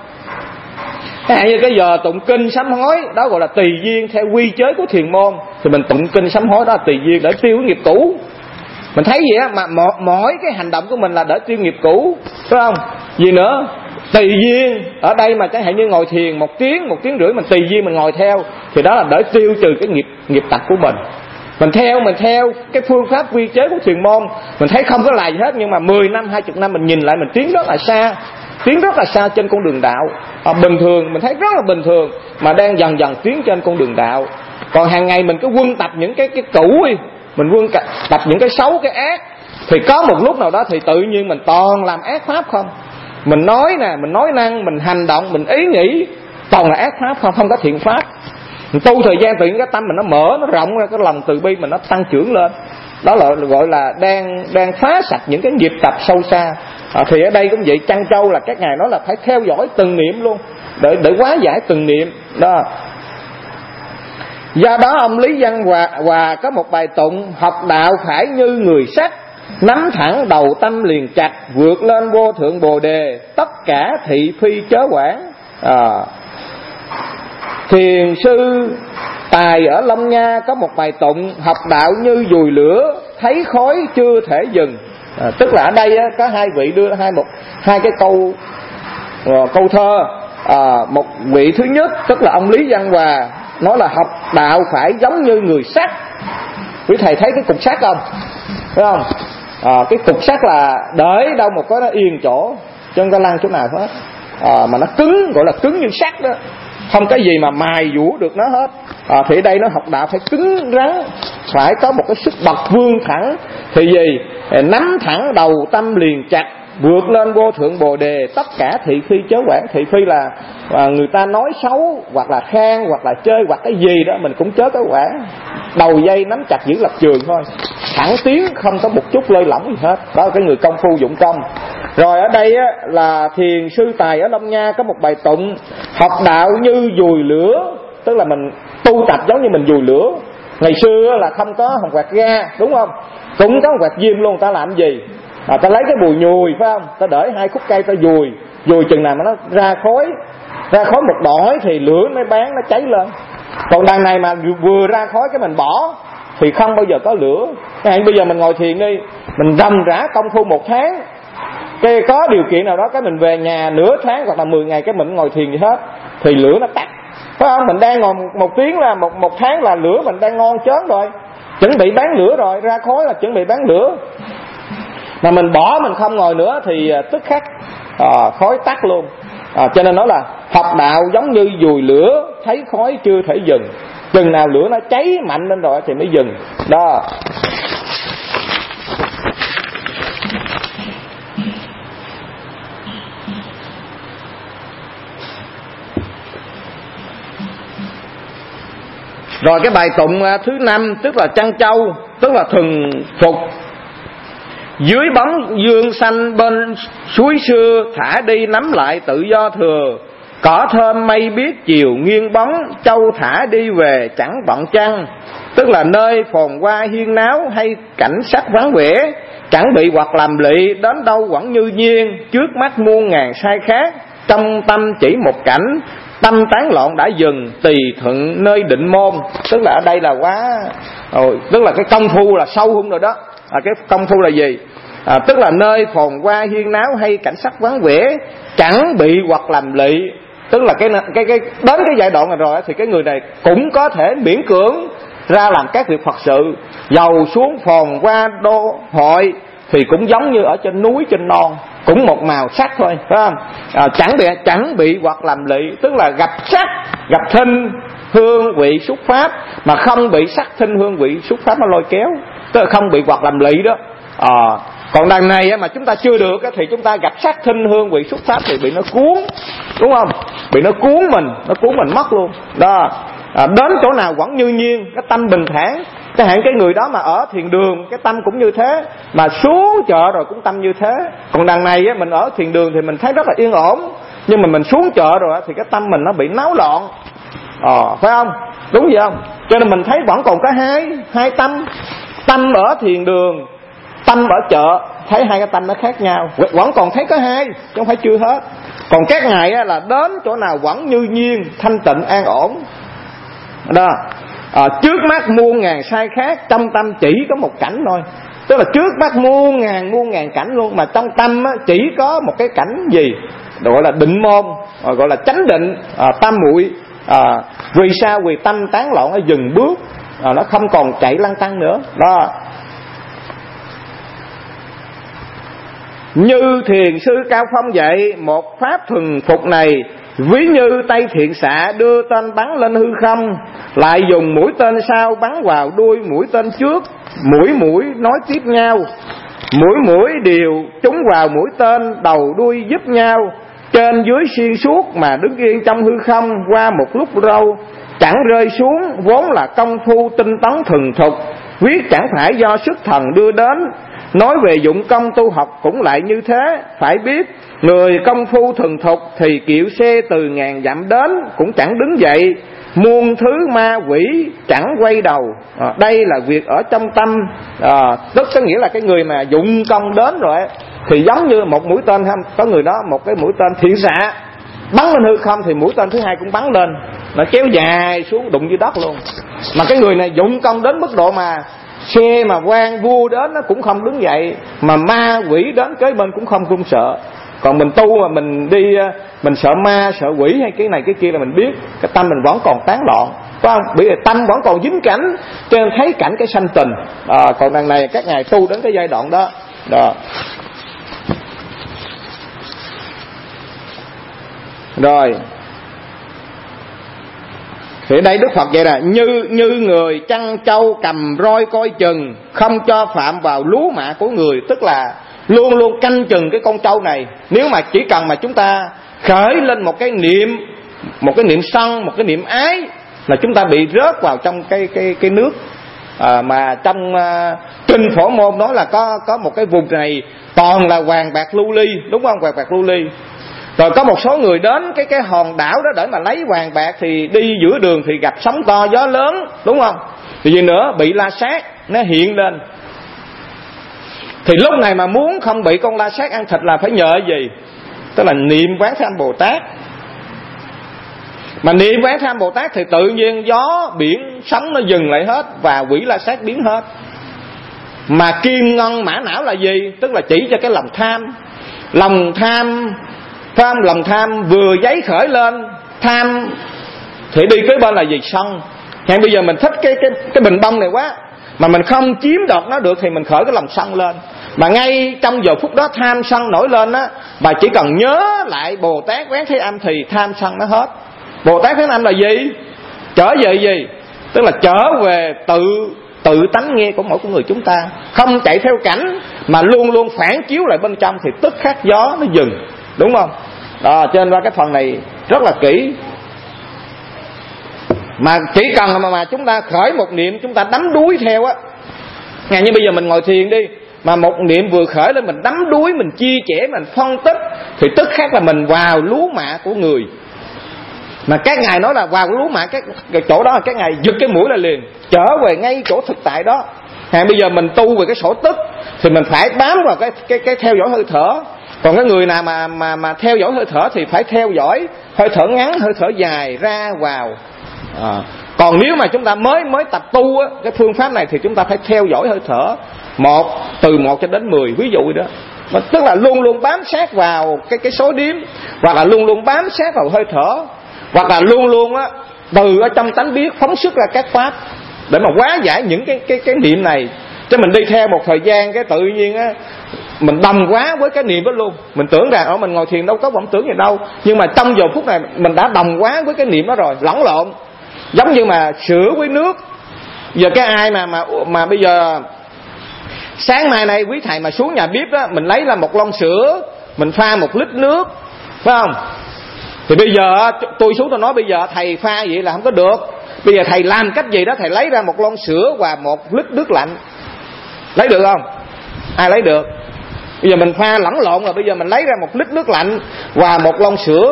Cái như cái giờ tụng kinh sám hối đó gọi là tùy duyên theo quy chế của thiền môn. Thì mình tụng kinh sám hối đó là tùy duyên để tiêu cái nghiệp cũ. Mình thấy gì á, mà mỗi, mỗi cái hành động của mình là để tiêu nghiệp cũ, phải không? Gì nữa? Tùy duyên ở đây mà chẳng hạn như ngồi thiền một tiếng, một tiếng rưỡi mình tùy duyên mình ngồi theo, thì đó là để tiêu trừ cái nghiệp nghiệp tật của mình. Mình theo mình theo cái phương pháp quy chế của thiền môn, mình thấy không có là gì hết, nhưng mà mười năm, hai mươi năm mình nhìn lại mình tiến rất là xa, tiến rất là xa trên con đường đạo. À, bình thường mình thấy rất là bình thường, mà đang dần dần tiến trên con đường đạo. Còn hàng ngày mình cứ quân tập những cái cái cũ đi, mình quân tập những cái xấu, cái ác, thì có một lúc nào đó thì tự nhiên mình toàn làm ác pháp không. Mình nói nè, mình nói năng, mình hành động, mình ý nghĩ toàn là ác pháp không, không có thiện pháp. Mình tu thời gian tự nhiên cái tâm mình nó mở, nó rộng ra, cái lòng từ bi mình nó tăng trưởng lên. Đó là gọi là đang đang phá sạch những cái nghiệp tập sâu xa. À, thì ở đây cũng vậy, Trăn Châu là các ngài nói là phải theo dõi từng niệm luôn, để để hóa giải từng niệm đó. Do đó ông Lý Văn Hòa, Hòa có một bài tụng: học đạo phải như người sắt, nắm thẳng đầu tâm liền chặt, vượt lên vô thượng bồ đề, tất cả thị phi chớ quản. À, thiền sư Tài ở Long Nha có một bài tụng: học đạo như dùi lửa, thấy khói chưa thể dừng. À, tức là ở đây á, có hai vị đưa hai một hai cái câu uh, câu thơ. À, một vị thứ nhất tức là ông Lý Văn Hòa nói là học đạo phải giống như người sắt. Quý thầy thấy cái cục sắt không? Thấy không? À, cái cục sắt là để đâu một cái nó yên chỗ, chứ không có lăn chỗ nào hết. À, mà nó cứng, gọi là cứng như sắt đó, không cái gì mà mài dũa được nó hết. À, thì ở đây nó học đạo phải cứng rắn, phải có một cái sức bật vươn thẳng. Thì gì? Nắm thẳng đầu tâm liền chặt, vượt lên vô thượng bồ đề, tất cả thị phi chớ quản. Thị phi là à, người ta nói xấu, hoặc là khen, hoặc là chơi, hoặc cái gì đó mình cũng chớ có quản. Đầu dây nắm chặt giữ lập trường thôi, thẳng tiến, không có một chút lơi lỏng gì hết. Đó là cái người công phu dụng công. Rồi ở đây á, là thiền sư Tài ở Long Nha có một bài tụng: học đạo như dùi lửa, tức là mình tu tập giống như mình dùi lửa. Ngày xưa là không có hồng quạt ga, đúng không? Cũng có hồng quạt diêm luôn, ta làm gì? À, ta lấy cái bùi nhùi, phải không? Ta để hai khúc cây ta dùi, dùi chừng nào mà nó ra khói, ra khói một đỏi thì lửa mới bán, nó cháy lên. Còn đằng này mà vừa ra khói cái mình bỏ thì không bao giờ có lửa. Cái hạn bây giờ mình ngồi thiền đi, mình ròng rã công phu một tháng, cái có điều kiện nào đó cái mình về nhà nửa tháng hoặc là mười ngày cái mình ngồi thiền gì hết thì lửa nó tắt, phải không? Mình đang ngồi một tiếng là một một tháng là lửa mình đang ngon chớn rồi, chuẩn bị bán lửa rồi, ra khói là chuẩn bị bán lửa. Mà mình bỏ mình không ngồi nữa thì tức khắc à, khói tắt luôn. À, cho nên nói là học đạo giống như dùi lửa, thấy khói chưa thể dừng, chừng nào lửa nó cháy mạnh lên rồi thì mới dừng đó. Rồi cái bài tụng thứ năm tức là trăng châu, tức là thuần phục. Dưới bóng dương xanh bên suối xưa, thả đi nắm lại tự do thừa. Cỏ thơm mây biết chiều nghiêng bóng, châu thả đi về chẳng bận trăng. Tức là nơi phồn hoa hiên náo hay cảnh sắc vắng vẻ, chẳng bị hoặc làm lị, đến đâu vẫn như nhiên. Trước mắt muôn ngàn sai khác, trong tâm chỉ một cảnh. Tâm tán loạn đã dừng, tùy thuận nơi định môn. Tức là ở đây là quá rồi, tức là cái công phu là sâu hơn rồi đó. À, cái công phu là gì? À, tức là nơi phồn hoa hiên náo hay cảnh sắc vắng vẻ, chẳng bị hoặc làm lị. Tức là cái cái cái đến cái giai đoạn này rồi thì cái người này cũng có thể miễn cưỡng ra làm các việc Phật sự. Dầu xuống phồn hoa đô hội thì cũng giống như ở trên núi trên non, cũng một màu sắc thôi, phải không? À, chẳng bị chẳng bị hoặc làm lị, tức là gặp sắc, gặp thinh hương vị xúc pháp mà không bị sắc thinh hương vị xúc pháp nó lôi kéo, tức là không bị hoặc làm lị đó. À, còn đằng này mà chúng ta chưa được thì chúng ta gặp sắc thinh hương vị xúc pháp thì bị nó cuốn, đúng không? Bị nó cuốn mình, nó cuốn mình mất luôn đó. À, đến chỗ nào vẫn như nhiên, cái tâm bình thản. Cái hạn cái người đó mà ở thiền đường cái tâm cũng như thế, mà xuống chợ rồi cũng tâm như thế. Còn đằng này á, mình ở thiền đường thì mình thấy rất là yên ổn, nhưng mà mình xuống chợ rồi thì cái tâm mình nó bị náo loạn. Ờ, phải không? Đúng vậy không? Cho nên mình thấy vẫn còn có hai hai tâm. Tâm ở thiền đường, tâm ở chợ, thấy hai cái tâm nó khác nhau. Vẫn còn thấy có hai, chứ không phải chưa hết. Còn các ngài á, là đến chỗ nào vẫn như nhiên, thanh tịnh an ổn đó. À, trước mắt muôn ngàn sai khác, trong tâm chỉ có một cảnh thôi. Tức là trước mắt muôn ngàn muôn ngàn cảnh luôn, mà trong tâm á, chỉ có một cái cảnh gì gọi là định môn, gọi là chánh định, à, tam muội. À, vì sao? Vì tâm tán loạn nó dừng bước, à, nó không còn chạy lăn tăng nữa đó. Như thiền sư Cao Phong dạy, một pháp thuần phục này ví như tay thiện xạ đưa tên bắn lên hư không, lại dùng mũi tên sau bắn vào đuôi mũi tên trước, mũi mũi nói tiếp nhau, mũi mũi đều trúng vào mũi tên, đầu đuôi giúp nhau, trên dưới xuyên suốt mà đứng yên trong hư không. Qua một lúc lâu chẳng rơi xuống, vốn là công phu tinh tấn thuần thục, quyết chẳng phải do sức thần đưa đến. Nói về dụng công tu học cũng lại như thế. Phải biết người công phu thuần thục thì kiệu xe từ ngàn dặm đến cũng chẳng đứng dậy, muôn thứ ma quỷ chẳng quay đầu. À, đây là việc ở trong tâm. À, tức có nghĩa là cái người mà dụng công đến rồi thì giống như một mũi tên, có người đó một cái mũi tên thiện xạ bắn lên hư không thì mũi tên thứ hai cũng bắn lên, nó kéo dài xuống đụng dưới đất luôn. Mà cái người này dụng công đến mức độ mà xe mà quan vua đến nó cũng không đứng dậy, mà ma quỷ đến kế bên cũng không run sợ. Còn mình tu mà mình đi mình sợ ma sợ quỷ hay cái này cái kia là mình biết cái tâm mình vẫn còn tán loạn, phải không? Bởi vì tâm vẫn còn dính cảnh, cho nên thấy cảnh cái sanh tình. À, còn đằng này các ngài tu đến cái giai đoạn đó đó. Rồi thì đây Đức Phật vậy là như như người chăn trâu cầm roi coi chừng, không cho phạm vào lúa mạ của người. Tức là luôn luôn canh chừng cái con trâu này. Nếu mà chỉ cần mà chúng ta khởi lên một cái niệm, một cái niệm sân, một cái niệm ái là chúng ta bị rớt vào trong cái cái cái nước. À, mà trong uh, kinh Phổ Môn nói là có có một cái vùng này toàn là vàng bạc lưu ly, đúng không? Vàng bạc lưu ly. Rồi có một số người đến cái cái hòn đảo đó để mà lấy vàng bạc, thì đi giữa đường thì gặp sóng to gió lớn, đúng không? Thì gì nữa, bị la sát nó hiện lên. Thì lúc này mà muốn không bị con la sát ăn thịt là phải nhờ gì? Tức là niệm Quán Thế Âm Bồ Tát. Mà niệm Quán Thế Âm Bồ Tát thì tự nhiên gió biển sóng nó dừng lại hết và quỷ la sát biến hết. Mà kim ngân mã não là gì? Tức là chỉ cho cái lòng tham. Lòng tham, tham lòng tham vừa giấy khởi lên, tham thì đi kế bên là gì? Sân. Hiện bây giờ mình thích cái cái cái bình bông này quá, mà mình không chiếm đoạt nó được thì mình khởi cái lòng sân lên. Mà ngay trong giờ phút đó tham sân nổi lên á, bà chỉ cần nhớ lại Bồ Tát Quán Thế Âm thì tham sân nó hết. Bồ Tát Quán Thế Âm là gì? Trở về gì? Tức là trở về tự tự tánh nghe của mỗi con người chúng ta, không chạy theo cảnh mà luôn luôn phản chiếu lại bên trong, thì tức khắc gió nó dừng, đúng không? Đó, cho nên qua cái phần này rất là kỹ. Mà chỉ cần mà, mà chúng ta khởi một niệm, chúng ta đắm đuối theo á. Ngày như bây giờ mình ngồi thiền đi, mà một niệm vừa khởi lên mình đắm đuối, mình chia sẻ, mình phân tích, thì tức khắc là mình vào lúa mạ của người. Mà các ngài nói là vào lúa mạ cái, cái chỗ đó là các ngài giật cái mũi là liền, trở về ngay chỗ thực tại đó. Hay bây giờ mình tu về cái sổ tức thì mình phải bám vào cái cái cái theo dõi hơi thở. Còn cái người nào mà mà mà theo dõi hơi thở thì phải theo dõi hơi thở ngắn, hơi thở dài, ra vào. À, còn nếu mà chúng ta mới mới tập tu á, cái phương pháp này thì chúng ta phải theo dõi hơi thở một từ một cho đến mười, ví dụ đó. Mà tức là luôn luôn bám sát vào cái cái số điếm, hoặc là luôn luôn bám sát vào hơi thở, hoặc là luôn luôn á từ ở trong tánh biết phóng xuất ra các pháp để mà hóa giải những cái cái cái niệm này. Chứ mình đi theo một thời gian cái tự nhiên á mình đồng quá với cái niệm đó luôn. Mình tưởng rằng ở mình ngồi thiền đâu có vọng tưởng gì đâu, nhưng mà trong giờ phút này mình đã đồng quá với cái niệm đó rồi, lẫn lộn. Giống như mà sữa với nước. Giờ cái ai mà mà mà bây giờ sáng mai nay quý thầy mà xuống nhà bếp đó, mình lấy ra một lon sữa, mình pha một lít nước, phải không? Thì bây giờ tôi xuống tôi nói bây giờ thầy pha vậy là không có được. Bây giờ thầy làm cách gì đó, thầy lấy ra một lon sữa và một lít nước lạnh, lấy được không? Ai lấy được? Bây giờ mình pha lẫn lộn rồi, bây giờ mình lấy ra một lít nước lạnh và một lon sữa,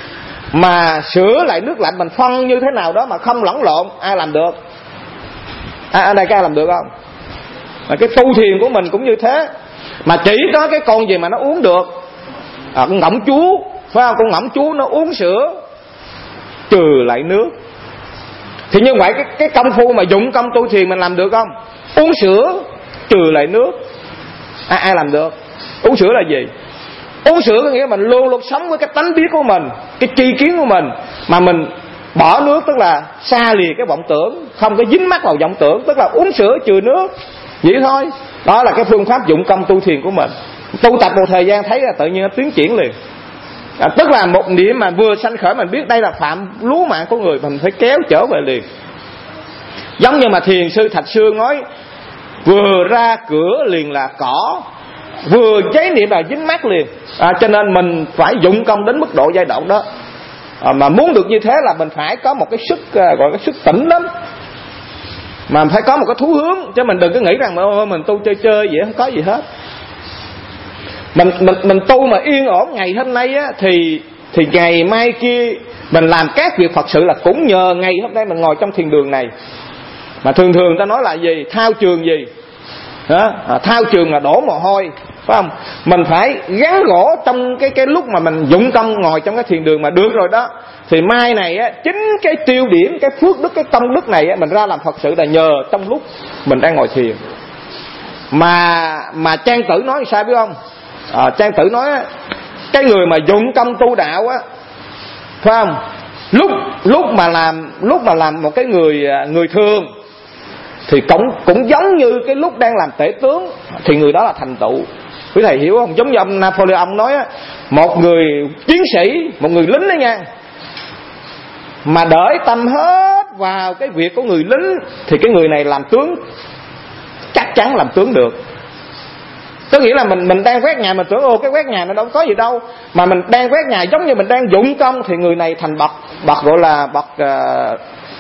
mà sữa lại nước lạnh mình phân như thế nào đó mà không lẫn lộn, ai làm được? À, ở đây ai làm được không? Mà cái tu thiền của mình cũng như thế. Mà chỉ có cái con gì mà nó uống được, à, con ngỗng chú, phải không? Con ngỗng chú nó uống sữa trừ lại nước. Thì như vậy cái, cái công phu mà dụng công tu thiền mình làm được không? Uống sữa trừ lại nước, ai, ai làm được? Uống sữa là gì? Uống sữa có nghĩa mình luôn luôn sống với cái tánh biết của mình, cái tri kiến của mình, mà mình bỏ nước, tức là xa lìa cái vọng tưởng, không có dính mắc vào vọng tưởng, tức là uống sữa trừ nước, vậy thôi. Đó là cái phương pháp dụng công tu thiền của mình. Tu tập một thời gian thấy là tự nhiên nó tiến triển liền. À, tức là một niệm mà vừa sanh khởi mình biết đây là phạm lúa mạng của người, mình phải kéo trở về liền. Giống như mà thiền sư Thạch Sương nói, vừa ra cửa liền là cỏ, vừa giấy niệm là dính mắc liền. À, cho nên mình phải dụng công đến mức độ giai đoạn đó. À, mà muốn được như thế là mình phải có một cái sức uh, gọi cái sức tỉnh lắm, mà phải có một cái thú hướng, chứ mình đừng có nghĩ rằng mà mình tu chơi chơi vậy, không có gì hết. Mình mình mình tu mà yên ổn ngày hôm nay á, thì thì ngày mai kia mình làm các việc Phật sự là cũng nhờ ngày hôm nay mình ngồi trong thiền đường này. Mà thường thường ta nói là gì? Thao trường gì? Đó, à, thao trường là đổ mồ hôi, phải không? Mình phải gắn gỗ trong cái cái lúc mà mình dụng công ngồi trong cái thiền đường mà được rồi đó, thì mai này á, chính cái tiêu điểm, cái phước đức, cái công đức này á, mình ra làm Phật sự là nhờ trong lúc mình đang ngồi thiền. Mà mà Trang Tử nói sao biết không? À, Trang Tử nói á, cái người mà dụng công tu đạo á, phải không? Lúc lúc mà làm lúc mà làm một cái người người thường thì cũng cũng giống như cái lúc đang làm tể tướng, thì người đó là thành tựu. Quý thầy hiểu không? Giống như ông Napoleon nói á, một người chiến sĩ, một người lính đó nha, mà đợi tâm hết vào cái việc của người lính thì cái người này làm tướng chắc chắn làm tướng được. Có nghĩa là mình mình đang quét nhà, mình tưởng ô cái quét nhà nó đâu có gì đâu, mà mình đang quét nhà giống như mình đang dụng công thì người này thành bậc bậc gọi là bậc uh,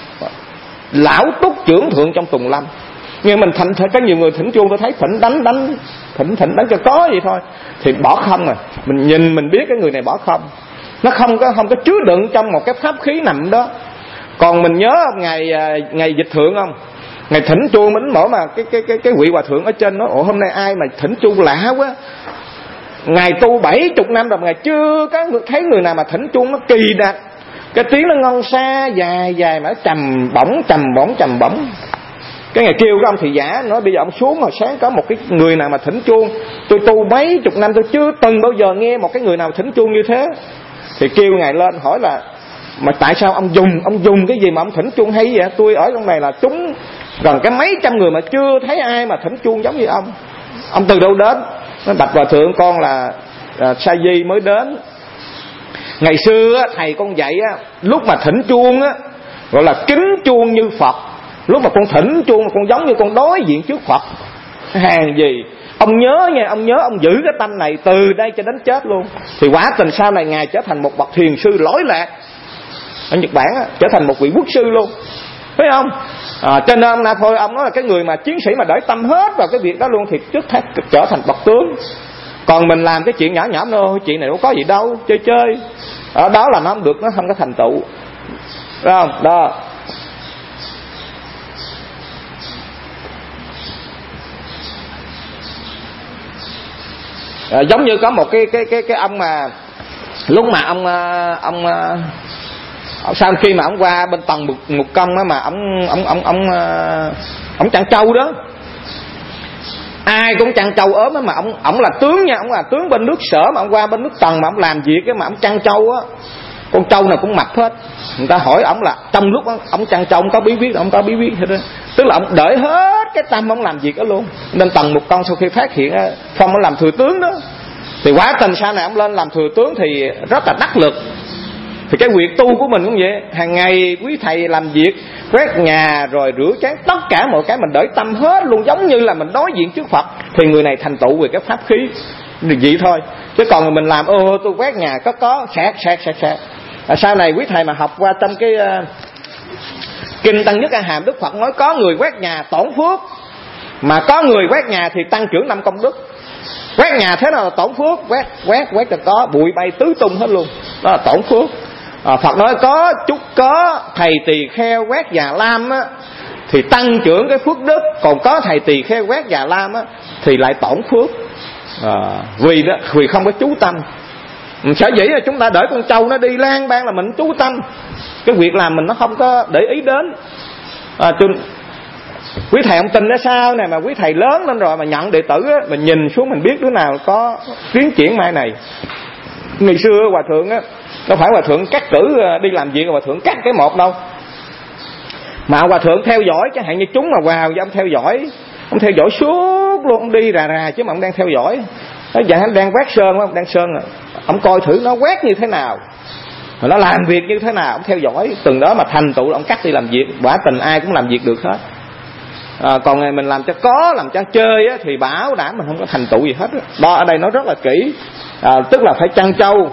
lão túc trưởng thượng trong tùng lâm. Nhưng mình thành có nhiều người thỉnh chuông tôi thấy thỉnh đánh đánh thỉnh thỉnh đánh cho có vậy thôi thì bỏ không rồi. Mình nhìn mình biết cái người này bỏ không, nó không có không có chứa đựng trong một cái pháp khí nằm đó. Còn mình nhớ ngày ngày dịch thượng không? Ngày thỉnh chuông mình mở mà cái cái cái cái vị hòa thượng ở trên nói ồ hôm nay ai mà thỉnh chuông lạ quá. Ngài tu bảy chục năm rồi mà ngài chưa có thấy người nào mà thỉnh chuông nó kỳ đặc. Cái tiếng nó ngân xa dài dài mà trầm bổng trầm bổng trầm bổng. Cái ngày kêu cái ông thị giả nói bây giờ ông xuống mà sáng có một cái người nào mà thỉnh chuông, tôi tu mấy chục năm tôi chưa từng bao giờ nghe một cái người nào thỉnh chuông như thế. Thì kêu ngài lên hỏi là mà tại sao ông dùng ông dùng cái gì mà ông thỉnh chuông hay vậy? Tôi ở trong này là chúng gần cái mấy trăm người mà chưa thấy ai mà thỉnh chuông giống như ông. Ông từ đâu đến? Nó bạch hòa thượng con là à, Sa Di mới đến. Ngày xưa á, thầy con dạy á, lúc mà thỉnh chuông á gọi là kính chuông như Phật. Lúc mà con thỉnh chuông con giống như con đối diện trước Phật. Hàng gì ông nhớ nha, ông nhớ ông giữ cái tâm này từ đây cho đến chết luôn. Thì quả tình sau này ngài trở thành một bậc thiền sư lỗi lạc ở Nhật Bản á, trở thành một vị quốc sư luôn, thấy không? À, cho nên ông thôi ông nói là cái người mà chiến sĩ mà để tâm hết vào cái việc đó luôn thì trước hết trở thành bậc tướng. Còn mình làm cái chuyện nhỏ nhỏ thôi, chuyện này đâu có gì đâu, chơi chơi ở đó là nó không được, nó không có thành tựu, thấy không? Đó. À, giống như có một cái cái cái cái ông mà lúc mà ông ông, ông sau khi mà ông qua bên tầng một, một công á mà ông ông ông ông ông chăn trâu đó, ai cũng chăn trâu ốm á, mà ông ông là tướng nha, ông là tướng bên nước Sở mà ông qua bên nước Tần mà ông làm việc cái mà ông chăn trâu á, con trâu nào cũng mập hết. Người ta hỏi ông là trong lúc ông, ông chăn trâu ông có bí quyết, ông có bí quyết hết đó. Tức là ông đợi hết cái tâm ông làm việc đó luôn. Nên Tần Mục Công sau khi phát hiện Phong ông làm thừa tướng đó, thì quá tình sau này ông lên làm thừa tướng thì rất là đắc lực. Thì cái việc tu của mình cũng vậy, hàng ngày quý thầy làm việc quét nhà rồi rửa chén, tất cả mọi cái mình đợi tâm hết luôn, giống như là mình đối diện trước Phật, thì người này thành tựu về cái pháp khí vậy thôi. Chứ còn mình làm ô tôi quét nhà có có sạc sạc sạc sạc. À, sau này quý thầy mà học qua trong cái uh, kinh Tăng Nhất A Hàm, Đức Phật nói có người quét nhà tổn phước, mà có người quét nhà thì tăng trưởng năm công đức. Quét nhà thế nào là tổn phước? Quét quét quét cho có bụi bay tứ tung hết luôn, đó là tổn phước. À, Phật nói có chút có thầy tỳ kheo quét già lam á thì tăng trưởng cái phước đức, còn có thầy tỳ kheo quét già lam á thì lại tổn phước. À, vì đó vì không có chú tâm. Sở dĩ là chúng ta đợi con trâu nó đi lang bang là mình chú tâm, cái việc làm mình nó không có để ý đến. À, chung, quý thầy ông tin nó sao này mà quý thầy lớn lên rồi mà nhận đệ tử á, mình nhìn xuống mình biết đứa nào có tiến triển mai này. Ngày xưa hòa thượng á, đâu phải hòa thượng cắt cử đi làm việc hòa thượng cắt cái một đâu, mà hòa thượng theo dõi, chẳng hạn như chúng mà vào và ông theo dõi, ông theo dõi suốt luôn, ông đi rà rà chứ mà ông đang theo dõi. Nó dạng anh đang quét sơn, ông đang sơn rồi, ông coi thử nó quét như thế nào, rồi nó làm việc như thế nào, ông theo dõi từng đó mà thành tựu ông cắt đi làm việc. Quả tình ai cũng làm việc được hết. À, còn ngày mình làm cho có, làm cho chơi á, thì bảo đảm mình không có thành tựu gì hết. Đó ở đây nó rất là kỹ, à, tức là phải chăn trâu.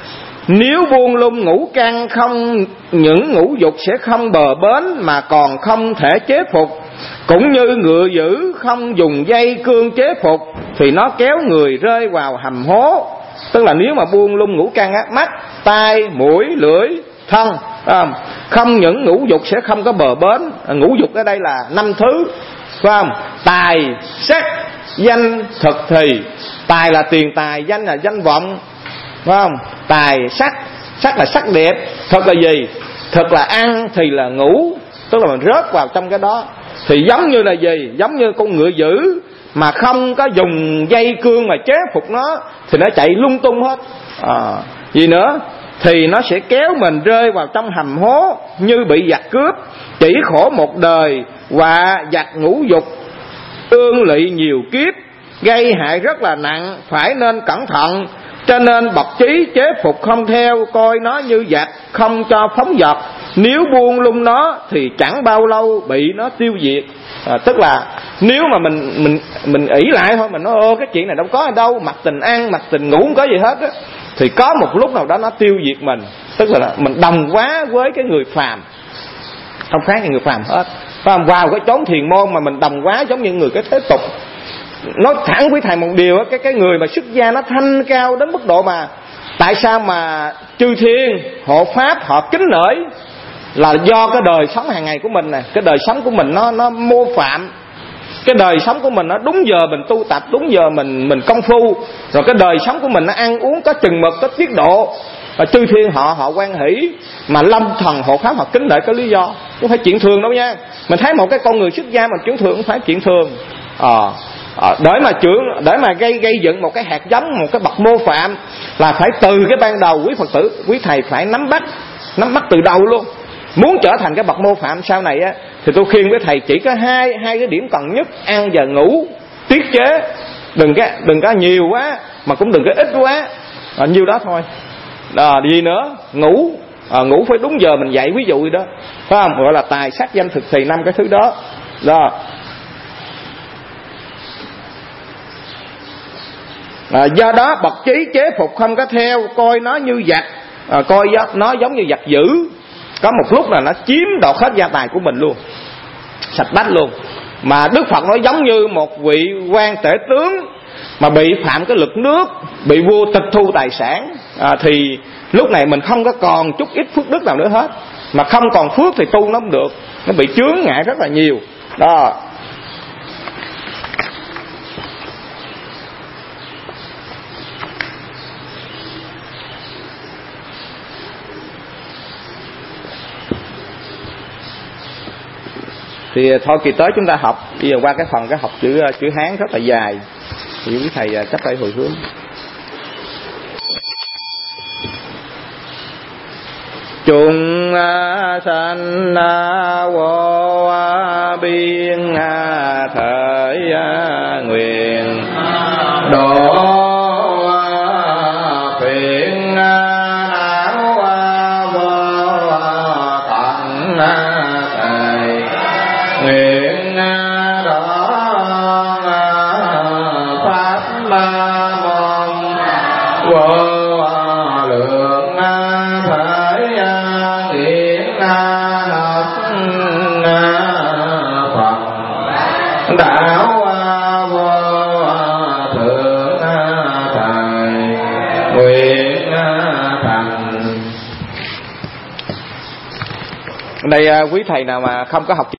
Nếu buông lung ngũ căn, không những ngũ dục sẽ không bờ bến mà còn không thể chế phục, cũng như ngựa dữ không dùng dây cương chế phục thì nó kéo người rơi vào hầm hố. Tức là nếu mà buông lung ngũ căn á, mắt, tai, mũi, lưỡi, thân, à, không những ngũ dục sẽ không có bờ bến. Ngũ dục ở đây là năm thứ, phải không? Tài, sắc, danh, thực thì. Tài là tiền tài, danh là danh vọng, phải không? Tài, sắc, sắc là sắc đẹp, thực là gì? Thực là ăn, thì là ngủ, tức là mình rớt vào trong cái đó. Thì giống như là gì? Giống như con ngựa dữ mà không có dùng dây cương mà chế phục nó thì nó chạy lung tung hết. À, gì nữa? Thì nó sẽ kéo mình rơi vào trong hầm hố như bị giặc cướp, chỉ khổ một đời và giặc ngũ dục, tương lụy nhiều kiếp, gây hại rất là nặng, phải nên cẩn thận. Cho nên bậc trí chế phục không theo, coi nó như giặc, không cho phóng dật. Nếu buông lung nó thì chẳng bao lâu bị nó tiêu diệt. À, tức là nếu mà mình mình mình ỷ lại thôi, mình nói ô cái chuyện này đâu có ở đâu, mặc tình ăn, mặc tình ngủ không có gì hết á, thì có một lúc nào đó nó tiêu diệt mình. Tức là mình đồng hóa với cái người phàm, không khác như người phàm hết. Phàm vào cái chốn thiền môn mà mình đồng hóa giống như người cái thế tục. Nói thẳng với thầy một điều á, cái cái người mà xuất gia nó thanh cao đến mức độ mà tại sao mà chư thiên hộ pháp họ kính nể, là do cái đời sống hàng ngày của mình nè, cái đời sống của mình nó nó mô phạm, cái đời sống của mình nó đúng giờ mình tu tập, đúng giờ mình mình công phu, rồi cái đời sống của mình nó ăn uống có chừng mực, có tiết độ, và chư thiên họ họ quan hỷ, mà lâm thần hộ pháp họ kính nể có lý do. không phải chuyện thường đâu nha. Mình thấy một cái con người xuất gia mà chuyển thường không phải chuyện thường. Ờ à, để mà trưởng để mà gây gây dựng một cái hạt giống, một cái bậc mô phạm là phải từ cái ban đầu quý Phật tử, quý thầy phải nắm bắt nắm bắt từ đầu luôn. Muốn trở thành cái bậc mô phạm sau này á, thì tôi khuyên với thầy chỉ có hai hai cái điểm cần nhất: ăn và ngủ, tiết chế, đừng có đừng có nhiều quá mà cũng đừng có ít quá, à, nhiêu đó thôi. À, gì nữa, ngủ à, ngủ phải đúng giờ mình dậy, ví dụ gì đó, phải không? Gọi là tài sắc danh thực thì năm cái thứ đó. Đó. À, do đó bậc trí chế phục không có theo, coi nó như giặc, à, coi nó giống như giặc dữ. Có một lúc là nó chiếm đoạt hết gia tài của mình luôn, sạch bách luôn. Mà Đức Phật nói giống như một vị quan tể tướng mà bị phạm cái luật nước, bị vua tịch thu tài sản, à, thì lúc này mình không có còn chút ít phước đức nào nữa hết. Mà không còn phước thì tu nó không được, nó bị chướng ngại rất là nhiều. Đó. Thì thôi kỳ tới chúng ta học, bây giờ qua cái phần cái học chữ chữ Hán rất là dài, thì quý thầy chắc phải hồi hướng. Chung sanh vô biên thể nguyện độ phiền não vô tận thầy nguyện đó pháp môn vô lượng thể hiện học Phật đạo vô thượng thầy nguyện thành. Đây quý thầy nào mà không có học